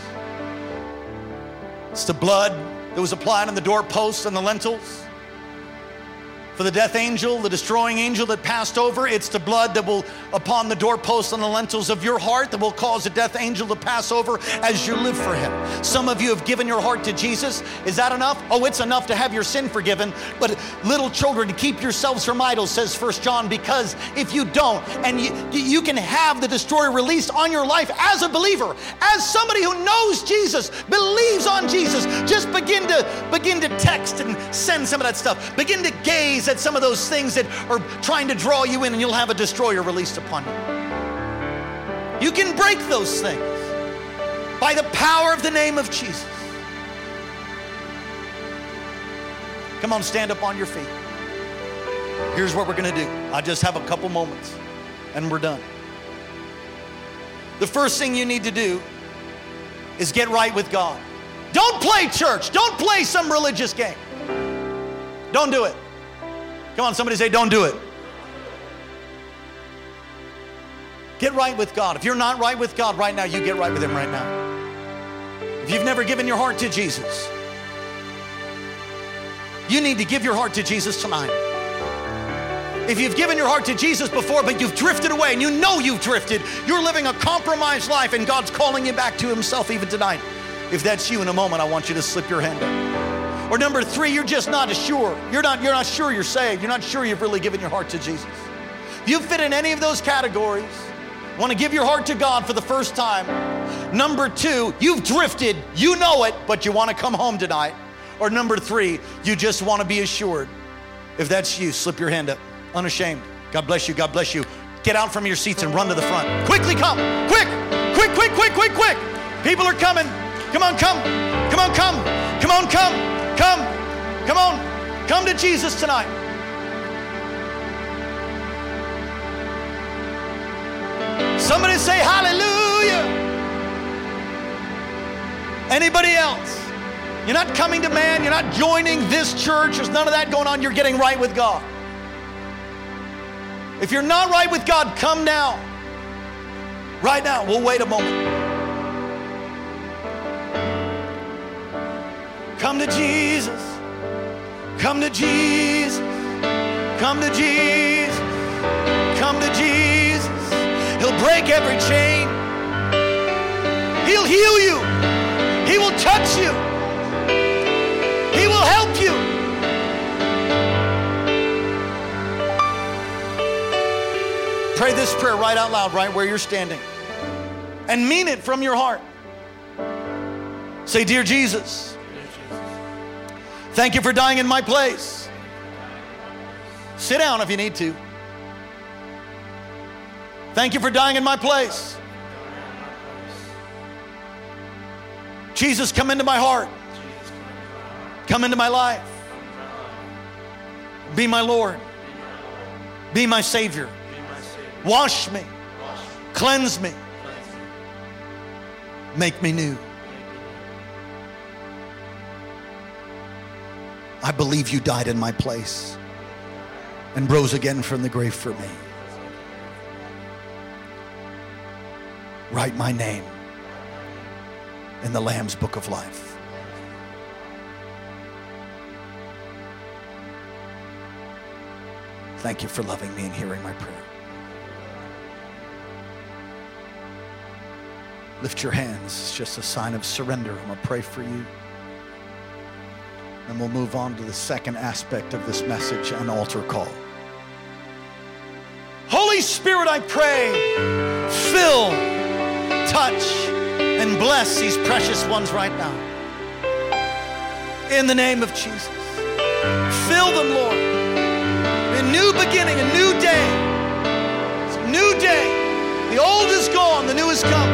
It's the blood that was applied on the doorposts and the lintels. For the death angel, the destroying angel that passed over, it's the blood that will, upon the doorposts and the lintels of your heart, that will cause the death angel to pass over as you live for him. Some of you have given your heart to Jesus. Is that enough? Oh, it's enough to have your sin forgiven. But little children, keep yourselves from idols, says First John, because if you don't, and you, you can have the destroyer released on your life as a believer, as somebody who knows Jesus, believes on Jesus, just begin to begin to text and send some of that stuff. Begin to gaze at some of those things that are trying to draw you in, and you'll have a destroyer released upon you. You can break those things by the power of the name of Jesus. Come on, stand up on your feet. Here's what we're going to do. I just have a couple moments and we're done. The first thing you need to do is get right with God. Don't play church. Don't play some religious game. Don't do it. Come on, somebody say, don't do it. Get right with God. If you're not right with God right now, you get right with Him right now. If you've never given your heart to Jesus, you need to give your heart to Jesus tonight. If you've given your heart to Jesus before, but you've drifted away and you know you've drifted, you're living a compromised life and God's calling you back to Himself even tonight. If that's you, in a moment, I want you to slip your hand up. Or number three, you're just not sure. You're not, you're not sure you're saved. You're not sure you've really given your heart to Jesus. If you fit in any of those categories, want to give your heart to God for the first time. Number two, you've drifted, you know it, but you want to come home tonight. Or number three, you just want to be assured. If that's you, slip your hand up, unashamed. God bless you, God bless you. Get out from your seats and run to the front. Quickly come, quick, quick, quick, quick, quick, quick. People are coming. Come on, come, come on, come, come on, come, come, come on, come to Jesus tonight. Somebody say hallelujah. Anybody else? You're not coming to man. You're not joining this church. There's none of that going on. You're getting right with God. If you're not right with God, come now. Right now. We'll wait a moment. Come to Jesus. Come to Jesus. Come to Jesus. Come to Jesus. He'll break every chain. He'll heal you. He will touch you. He will help you. Pray this prayer right out loud, right where you're standing. And mean it from your heart. Say, dear Jesus, thank you for dying in my place. Sit down if you need to. Thank you for dying in my place. Jesus, come into my heart. Come into my life. Be my Lord. Be my Savior. Wash me. Cleanse me. Make me new. I believe you died in my place and rose again from the grave for me. Write my name in the Lamb's Book of Life. Thank you for loving me and hearing my prayer. Lift your hands. It's just a sign of surrender. I'm going to pray for you. And we'll move on to the second aspect of this message, an altar call. Holy Spirit, I pray, fill, touch, and bless these precious ones right now. In the name of Jesus. Fill them, Lord. A new beginning, a new day. It's a new day. The old is gone, the new has come.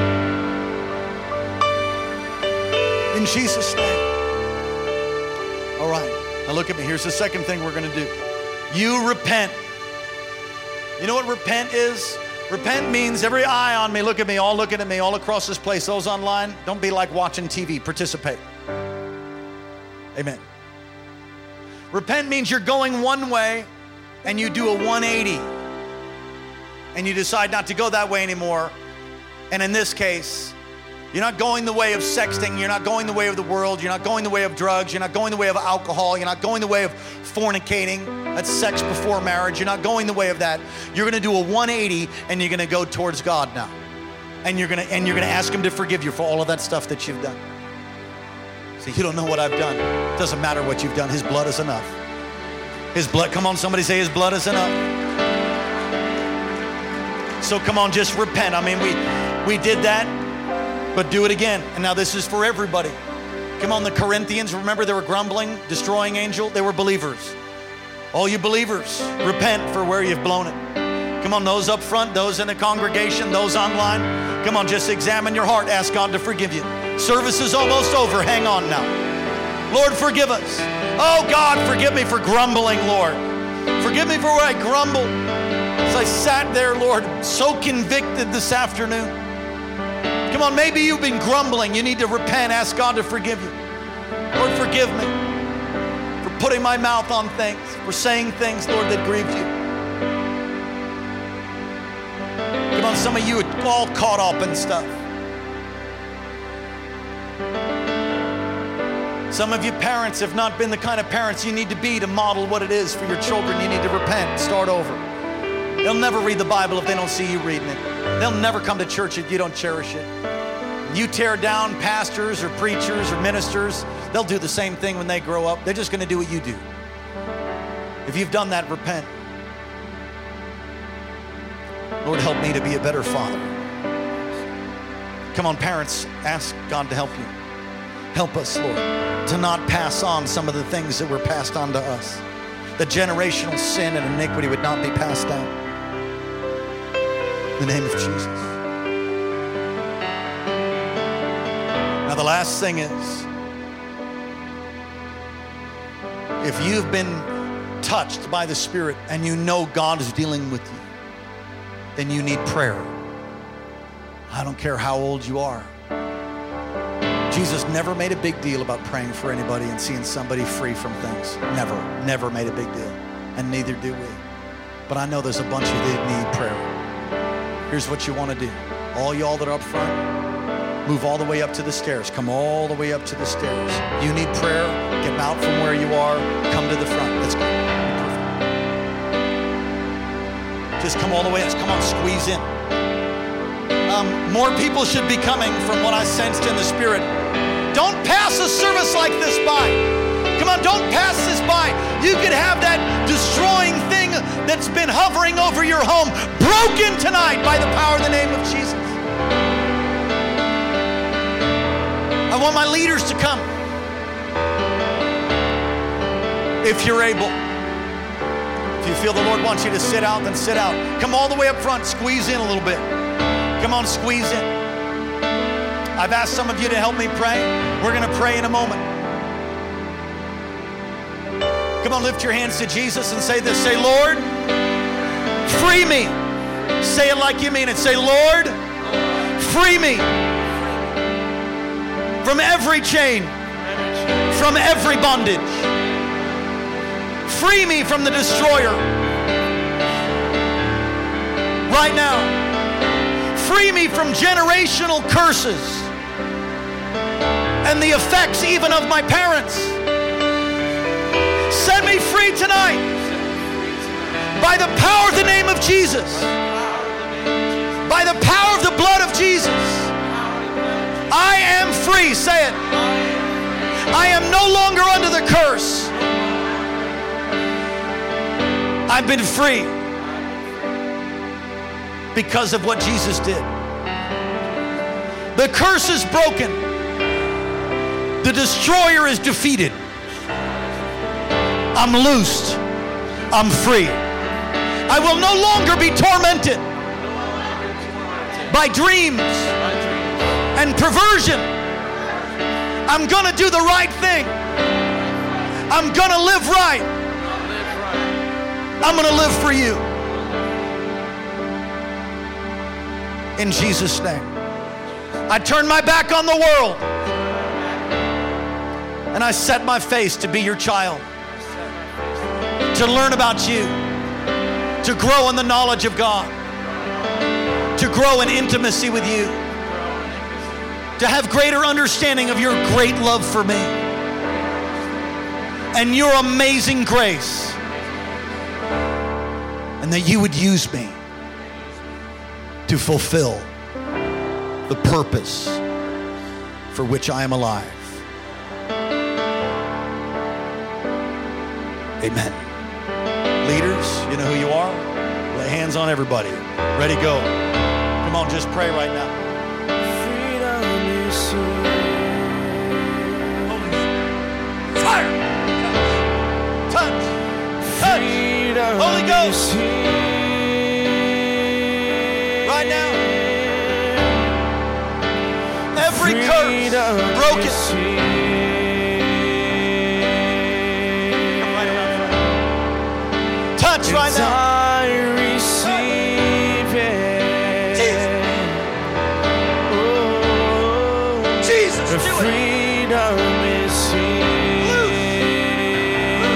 In Jesus' name. All right, now look at me. Here's the second thing we're going to do. You repent. You know what repent is? Repent means every eye on me, look at me, all looking at me, all across this place. Those online, don't be like watching T V. Participate. Amen. Repent means you're going one way and you do a one eighty. And you decide not to go that way anymore. And in this case, you're not going the way of sexting. You're not going the way of the world. You're not going the way of drugs. You're not going the way of alcohol. You're not going the way of fornicating. That's sex before marriage. You're not going the way of that. You're going to do a one eighty and you're going to go towards God now. And you're going to and you're going to ask Him to forgive you for all of that stuff that you've done. See, you don't know what I've done. It doesn't matter what you've done. His blood is enough. His blood, come on, somebody say His blood is enough. So come on, just repent. I mean, we we did that. But do it again. And now this is for everybody. Come on, the Corinthians, remember they were grumbling, destroying angel? They were believers. All you believers, repent for where you've blown it. Come on, those up front, those in the congregation, those online. Come on, just examine your heart. Ask God to forgive you. Service is almost over. Hang on now. Lord, forgive us. Oh, God, forgive me for grumbling, Lord. Forgive me for where I grumbled. As I sat there, Lord, so convicted this afternoon. Come on, maybe you've been grumbling. You need to repent. Ask God to forgive you. Lord, forgive me for putting my mouth on things, for saying things, Lord, that grieved you. Come on, some of you are all caught up in stuff. Some of you parents have not been the kind of parents you need to be to model what it is for your children. You need to repent, start over. They'll never read the Bible if they don't see you reading it. They'll never come to church if you don't cherish it. You tear down pastors or preachers or ministers, they'll do the same thing when they grow up. They're just going to do what you do. If you've done that, repent. Lord, help me to be a better father. Come on, parents, ask God to help you. Help us, Lord, to not pass on some of the things that were passed on to us. That generational sin and iniquity would not be passed down. In the name of Jesus. Now the last thing is, if you've been touched by the Spirit and you know God is dealing with you, then you need prayer. I don't care how old you are. Jesus never made a big deal about praying for anybody and seeing somebody free from things. Never, never made a big deal. And neither do we. But I know there's a bunch of you that need prayer. Here's what you want to do. All y'all that are up front, move all the way up to the stairs. Come all the way up to the stairs. You need prayer, get out from where you are, come to the front. Let's go. Just come all the way up. Come on, squeeze in. Um, more people should be coming from what I sensed in the Spirit. Don't pass a service like this by. Come on, don't pass this by. You could have that destroying thing that's been hovering over your home broken tonight by the power of the name of Jesus. I want my leaders to come. If you're able. If you feel the Lord wants you to sit out, then sit out. Come all the way up front, squeeze in a little bit. Come on, squeeze in. I've asked some of you to help me pray. We're going to pray in a moment. Come on, lift your hands to Jesus and say this. Say, Lord, free me. Say it like you mean it. Say, Lord, free me from every chain, from every bondage. Free me from the destroyer. Right now. Free me from generational curses and the effects even of my parents. Set me free tonight by the power of the name of Jesus. By the power of the blood of Jesus. I am free. Say it. I am no longer under the curse. I've been free because of what Jesus did. The curse is broken. The destroyer is defeated. I'm loosed. I'm free. I will no longer be tormented by dreams and perversion. I'm going to do the right thing. I'm going to live right. I'm going to live for you. In Jesus' name. I turn my back on the world and I set my face to be your child, to learn about you, to grow in the knowledge of God, to grow in intimacy with you, to have greater understanding of your great love for me and your amazing grace, and that you would use me to fulfill the purpose for which I am alive. Amen. Leaders, you know who you are. Lay hands on everybody. Ready, go. Come on, just pray right now. Fire! Touch! Touch! Holy Ghost! Right now. Every curse broken. Come right around front. Touch right now. I receive it. Jesus. Jesus, do it. Freedom is here.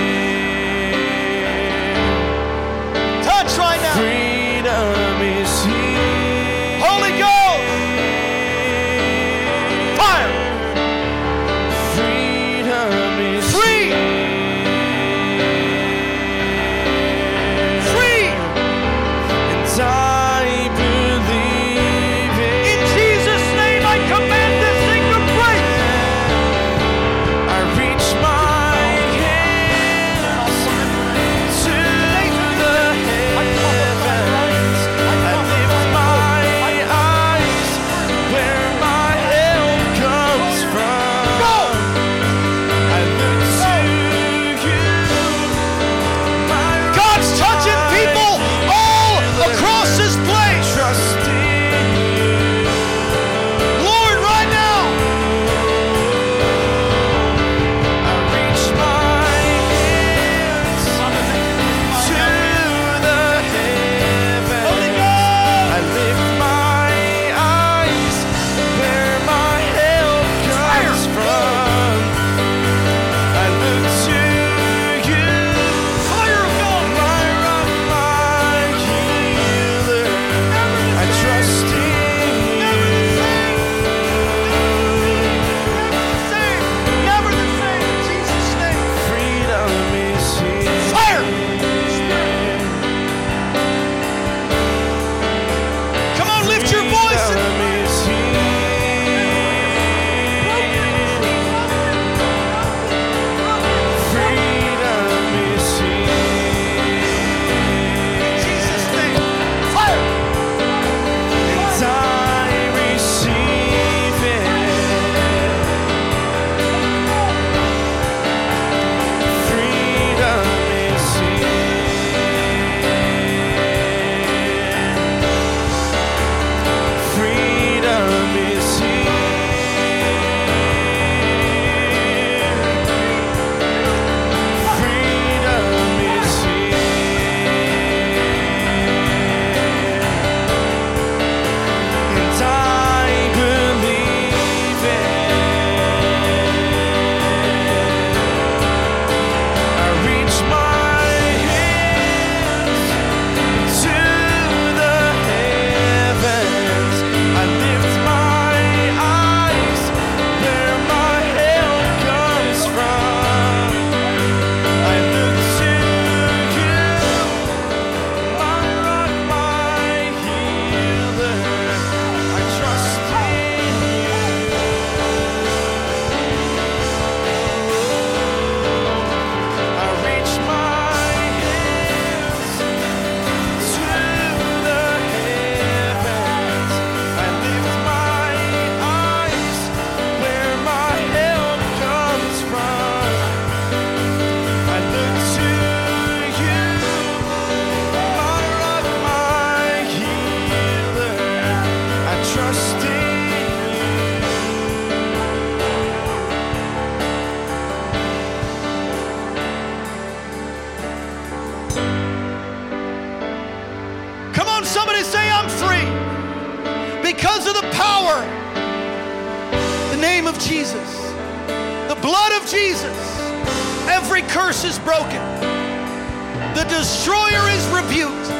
on, somebody say, I'm free. Because of the power, the name of Jesus, the blood of Jesus, every curse is broken. The destroyer is rebuked.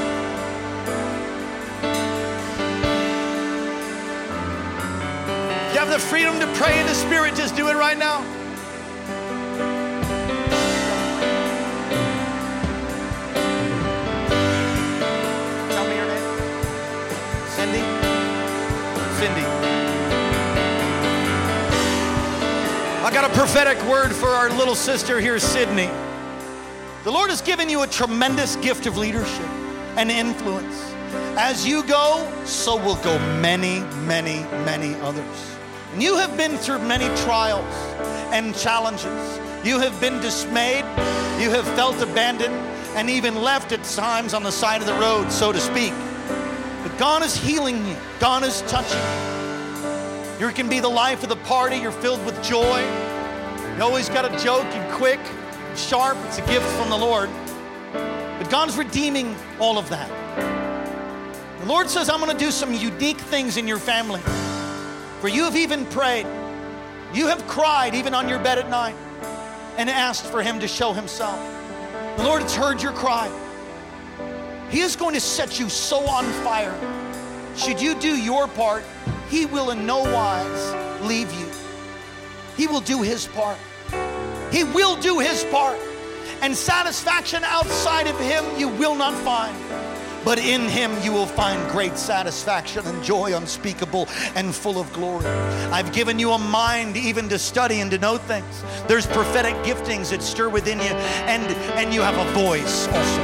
If you have the freedom to pray in the Spirit, just do it right now. Tell me your name. Cindy? Cindy. I got a prophetic word for our little sister here, Sydney. The Lord has given you a tremendous gift of leadership and influence. As you go, so will go many, many, many others. And you have been through many trials and challenges. You have been dismayed. You have felt abandoned and even left at times on the side of the road, so to speak. But God is healing you. God is touching you. You can be the life of the party. You're filled with joy. You always got a joke and quick. Sharp, it's a gift from the Lord. But God's redeeming all of that. The Lord says, I'm going to do some unique things in your family. For you have even prayed. You have cried even on your bed at night and asked for Him to show Himself. The Lord has heard your cry. He is going to set you so on fire. Should you do your part, He will in no wise leave you. He will do His part. He will do His part. And satisfaction outside of Him you will not find. But in Him you will find great satisfaction and joy unspeakable and full of glory. I've given you a mind even to study and to know things. There's prophetic giftings that stir within you, and, and you have a voice also.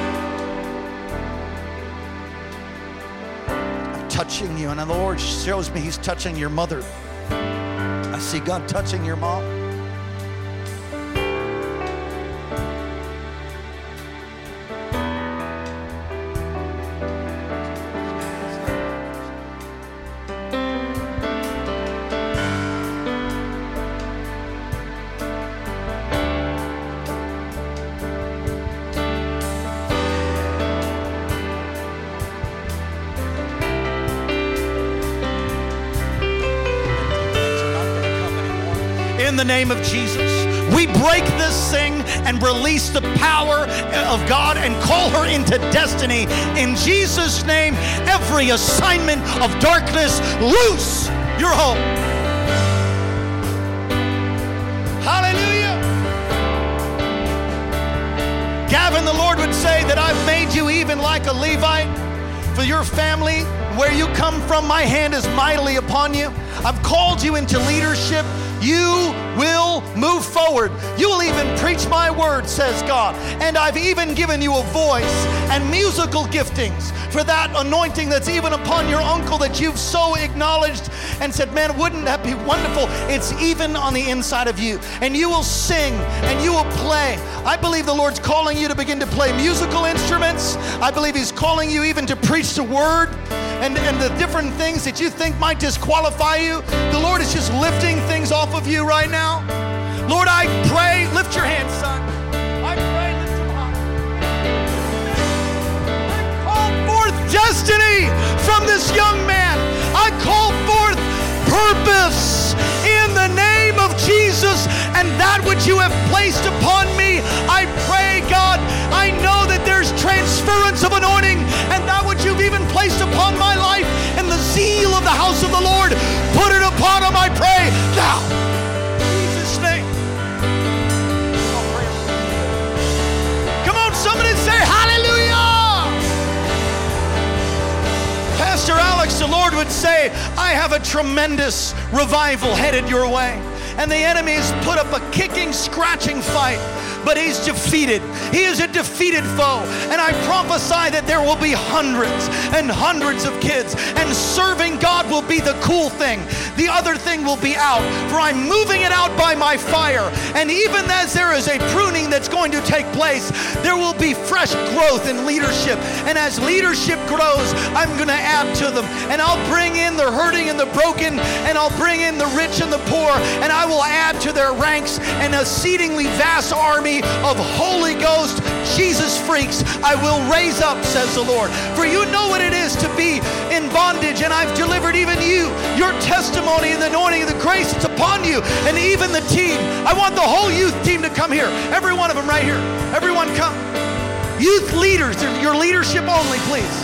I'm touching you, and the Lord shows me He's touching your mother. I see God touching your mom. In the name of Jesus, we break this thing and release the power of God and call her into destiny. In Jesus' name, every assignment of darkness, loose your home. Hallelujah. Gavin, the Lord would say that I've made you even like a Levite for your family. Where you come from, my hand is mightily upon you. I've called you into leadership. You will move forward. You will even preach my word, says God. And I've even given you a voice and musical giftings for that anointing that's even upon your uncle that you've so acknowledged and said, man, wouldn't that be wonderful? It's even on the inside of you. And you will sing and you will play. I believe the Lord's calling you to begin to play musical instruments. I believe He's calling you even to preach the word. And, and the different things that you think might disqualify you, the Lord is just lifting things off of you right now. Lord, I pray, lift your hands, son. I pray, lift them high. I call forth destiny from this young man. I call forth purpose in the name of Jesus, and that which you have placed upon me, I pray, God, I know that there's transference of anointing, and that which you've even placed upon my life and the zeal of the house of the Lord, put it upon him, I pray, now. In Jesus' name. Come on, somebody say hallelujah. Pastor Alex, the Lord would say, I have a tremendous revival headed your way. And the enemy has put up a kicking, scratching fight, but he's defeated. He is a defeated foe. And I prophesy that there will be hundreds and hundreds of kids, and serving God will be the cool thing. The other thing will be out, for I'm moving it out by my fire. And even as there is a pruning that's going to take place, there will be fresh growth in leadership. And as leadership grows, I'm going to add to them. And I'll bring in the hurting and the broken, and I'll bring in the rich and the poor, and I will add to their ranks an exceedingly vast army of Holy Ghost Jesus freaks I will raise up, says the Lord. For you know what it is to I've delivered even you, your testimony and the anointing of the grace that's upon you, and even the team. I want the whole youth team to come here. Every one of them right here. Everyone come. Youth leaders, your leadership only, please.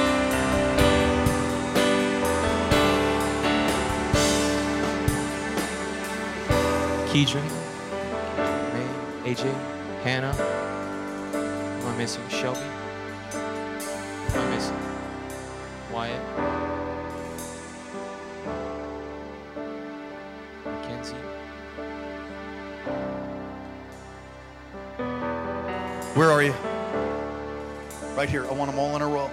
Keidre, Ray, A J, Hannah. Am I missing Shelby? Am I missing Wyatt? Mackenzie? Where are you? Right here. I want them all in a row.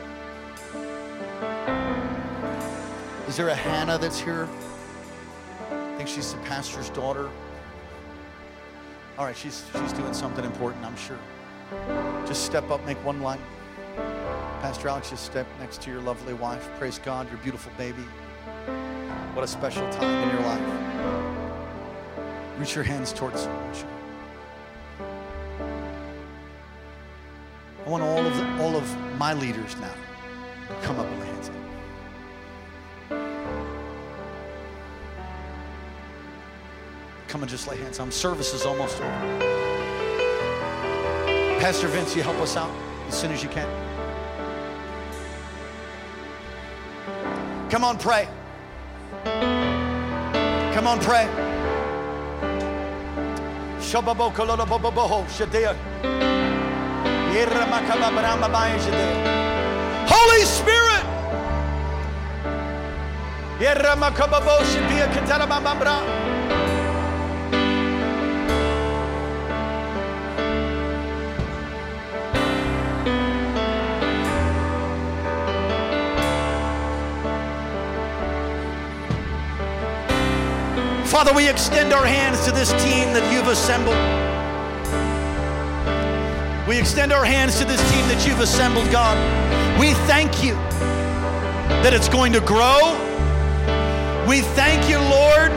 Is there a Hannah that's here? I think she's the pastor's daughter. All right, she's she's doing something important, I'm sure. Just step up, make one line. Pastor Alex, just step next to your lovely wife. Praise God, your beautiful baby. What a special time in your life. Reach your hands towards her. I want all of the, all of my leaders now to come up and lay hands on. Come and just lay hands on. Service is almost over. Pastor Vince, you help us out as soon as you can. Come on, pray. Come on, pray. Holy Spirit. Father, we extend our hands to this team that you've assembled. We extend our hands to this team that you've assembled, God. We thank you that it's going to grow. We thank you, Lord,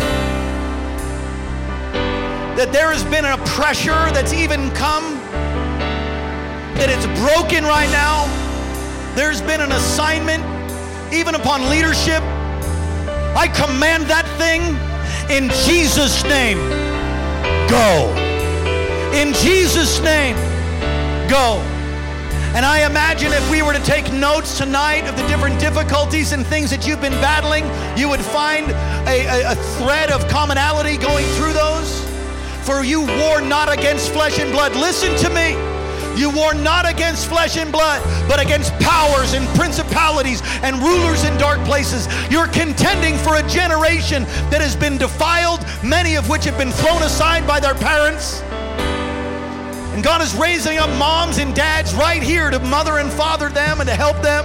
that there has been a pressure that's even come, that it's broken right now. There's been an assignment, even upon leadership. I command that thing in Jesus' name, go. In Jesus' name, go. And I imagine if we were to take notes tonight of the different difficulties and things that you've been battling, you would find a, a, a thread of commonality going through those. For you war not against flesh and blood. Listen to me. You war not against flesh and blood, but against powers and principalities and rulers in dark places. You're contending for a generation that has been defiled, many of which have been thrown aside by their parents. And God is raising up moms and dads right here to mother and father them and to help them.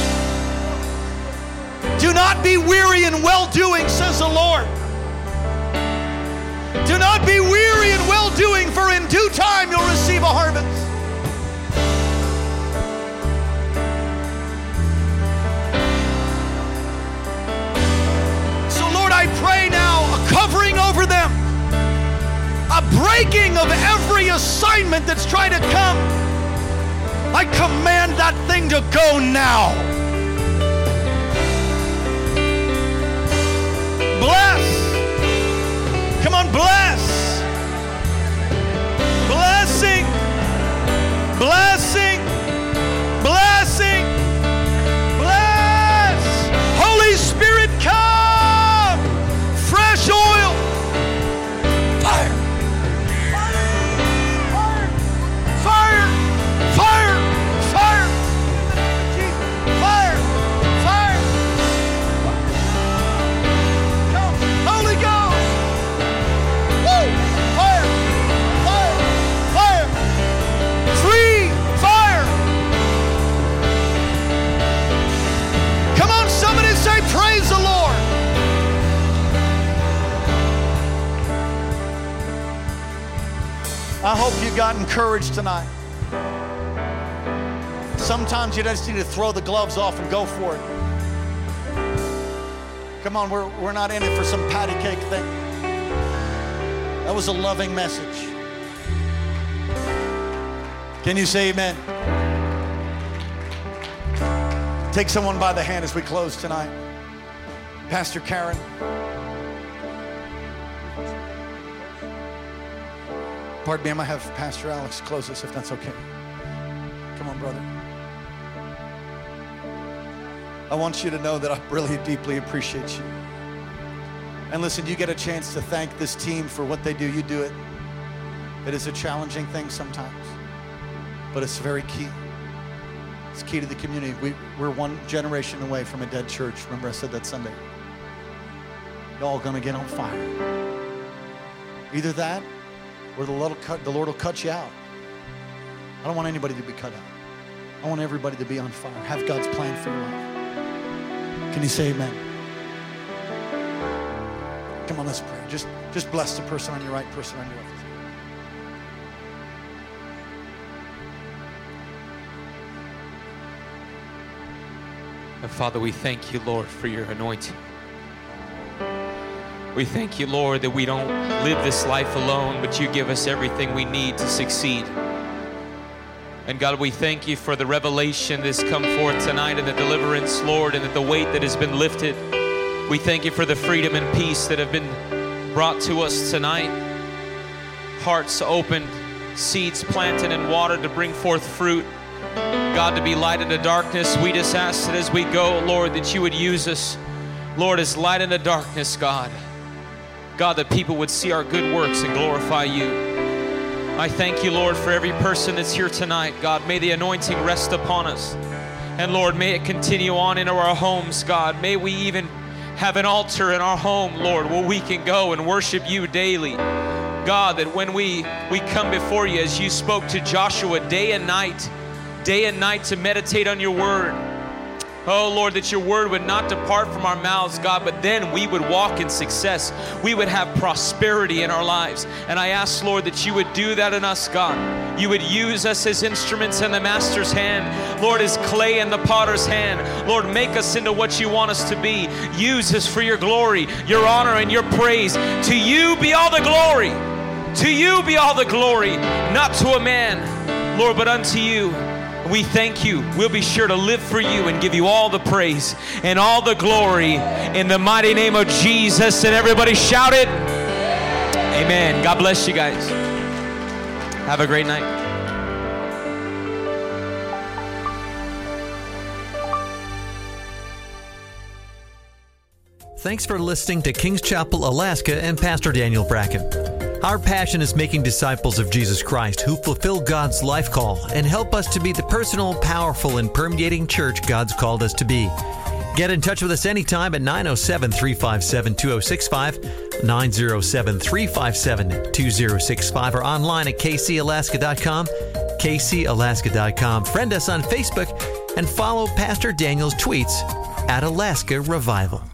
Do not be weary in well-doing, says the Lord. Do not be weary in well-doing, for in due time you'll receive a harvest. I pray now a covering over them, a breaking of every assignment that's trying to come. I command that thing to go now. Bless. Come on, bless. Blessing. Blessing. Blessing. Bless. Holy Spirit, come. Fresh oil. Fire. Fire. Fire. Fire. Fire. Fire. Fire. Come. Holy Ghost. Woo. Fire. Fire. Fire. Free. Fire. Come on, somebody say praise the Lord. I hope you got encouraged tonight. Sometimes you just need to throw the gloves off and go for it. Come on, we're, we're not in it for some patty cake thing. That was a loving message. Can you say amen? Take someone by the hand as we close tonight. Pastor Karen. Pardon me, I might have Pastor Alex close us if that's okay. Come on, brother. I want you to know that I really deeply appreciate you. And listen, you get a chance to thank this team for what they do. You do it. It is a challenging thing sometimes, but it's very key. It's key to the community. We, we're one generation away from a dead church. Remember I said that Sunday. Y'all gonna get on fire. Either that, or the Lord, will cut, the Lord will cut you out. I don't want anybody to be cut out. I want everybody to be on fire. Have God's plan for your life. Can you say amen? Come on, let's pray. Just, just bless the person on your right, person on your left. And Father, we thank you, Lord, for your anointing. We thank you, Lord, that we don't live this life alone, but you give us everything we need to succeed. And God, we thank you for the revelation that's come forth tonight and the deliverance, Lord, and that the weight that has been lifted. We thank you for the freedom and peace that have been brought to us tonight. Hearts opened, seeds planted and watered to bring forth fruit. God, to be light in the darkness, we just ask that as we go, Lord, that you would use us, Lord, as light in the darkness, God. God, that people would see our good works and glorify you. I thank you, Lord, for every person that's here tonight. God, may the anointing rest upon us. And Lord, may it continue on into our homes, God. May we even have an altar in our home, Lord, where we can go and worship you daily. God, that when we, we come before you, as you spoke to Joshua day and night, day and night to meditate on your word. Oh, Lord, that your word would not depart from our mouths, God, but then we would walk in success. We would have prosperity in our lives. And I ask, Lord, that you would do that in us, God. You would use us as instruments in the master's hand. Lord, as clay in the potter's hand. Lord, make us into what you want us to be. Use us for your glory, your honor, and your praise. To you be all the glory. To you be all the glory, not to a man, Lord, but unto you. We thank you. We'll be sure to live for you and give you all the praise and all the glory in the mighty name of Jesus. And everybody shout it. Amen. God bless you guys. Have a great night. Thanks for listening to Kings Chapel, Alaska, and Pastor Daniel Bracken. Our passion is making disciples of Jesus Christ who fulfill God's life call and help us to be the personal, powerful, and permeating church God's called us to be. Get in touch with us anytime at nine oh seven, three five seven, two oh six five, nine oh seven, three five seven, two oh six five, or online at k c alaska dot com, k c alaska dot com. Friend us on Facebook and follow Pastor Daniel's tweets at Alaska Revival.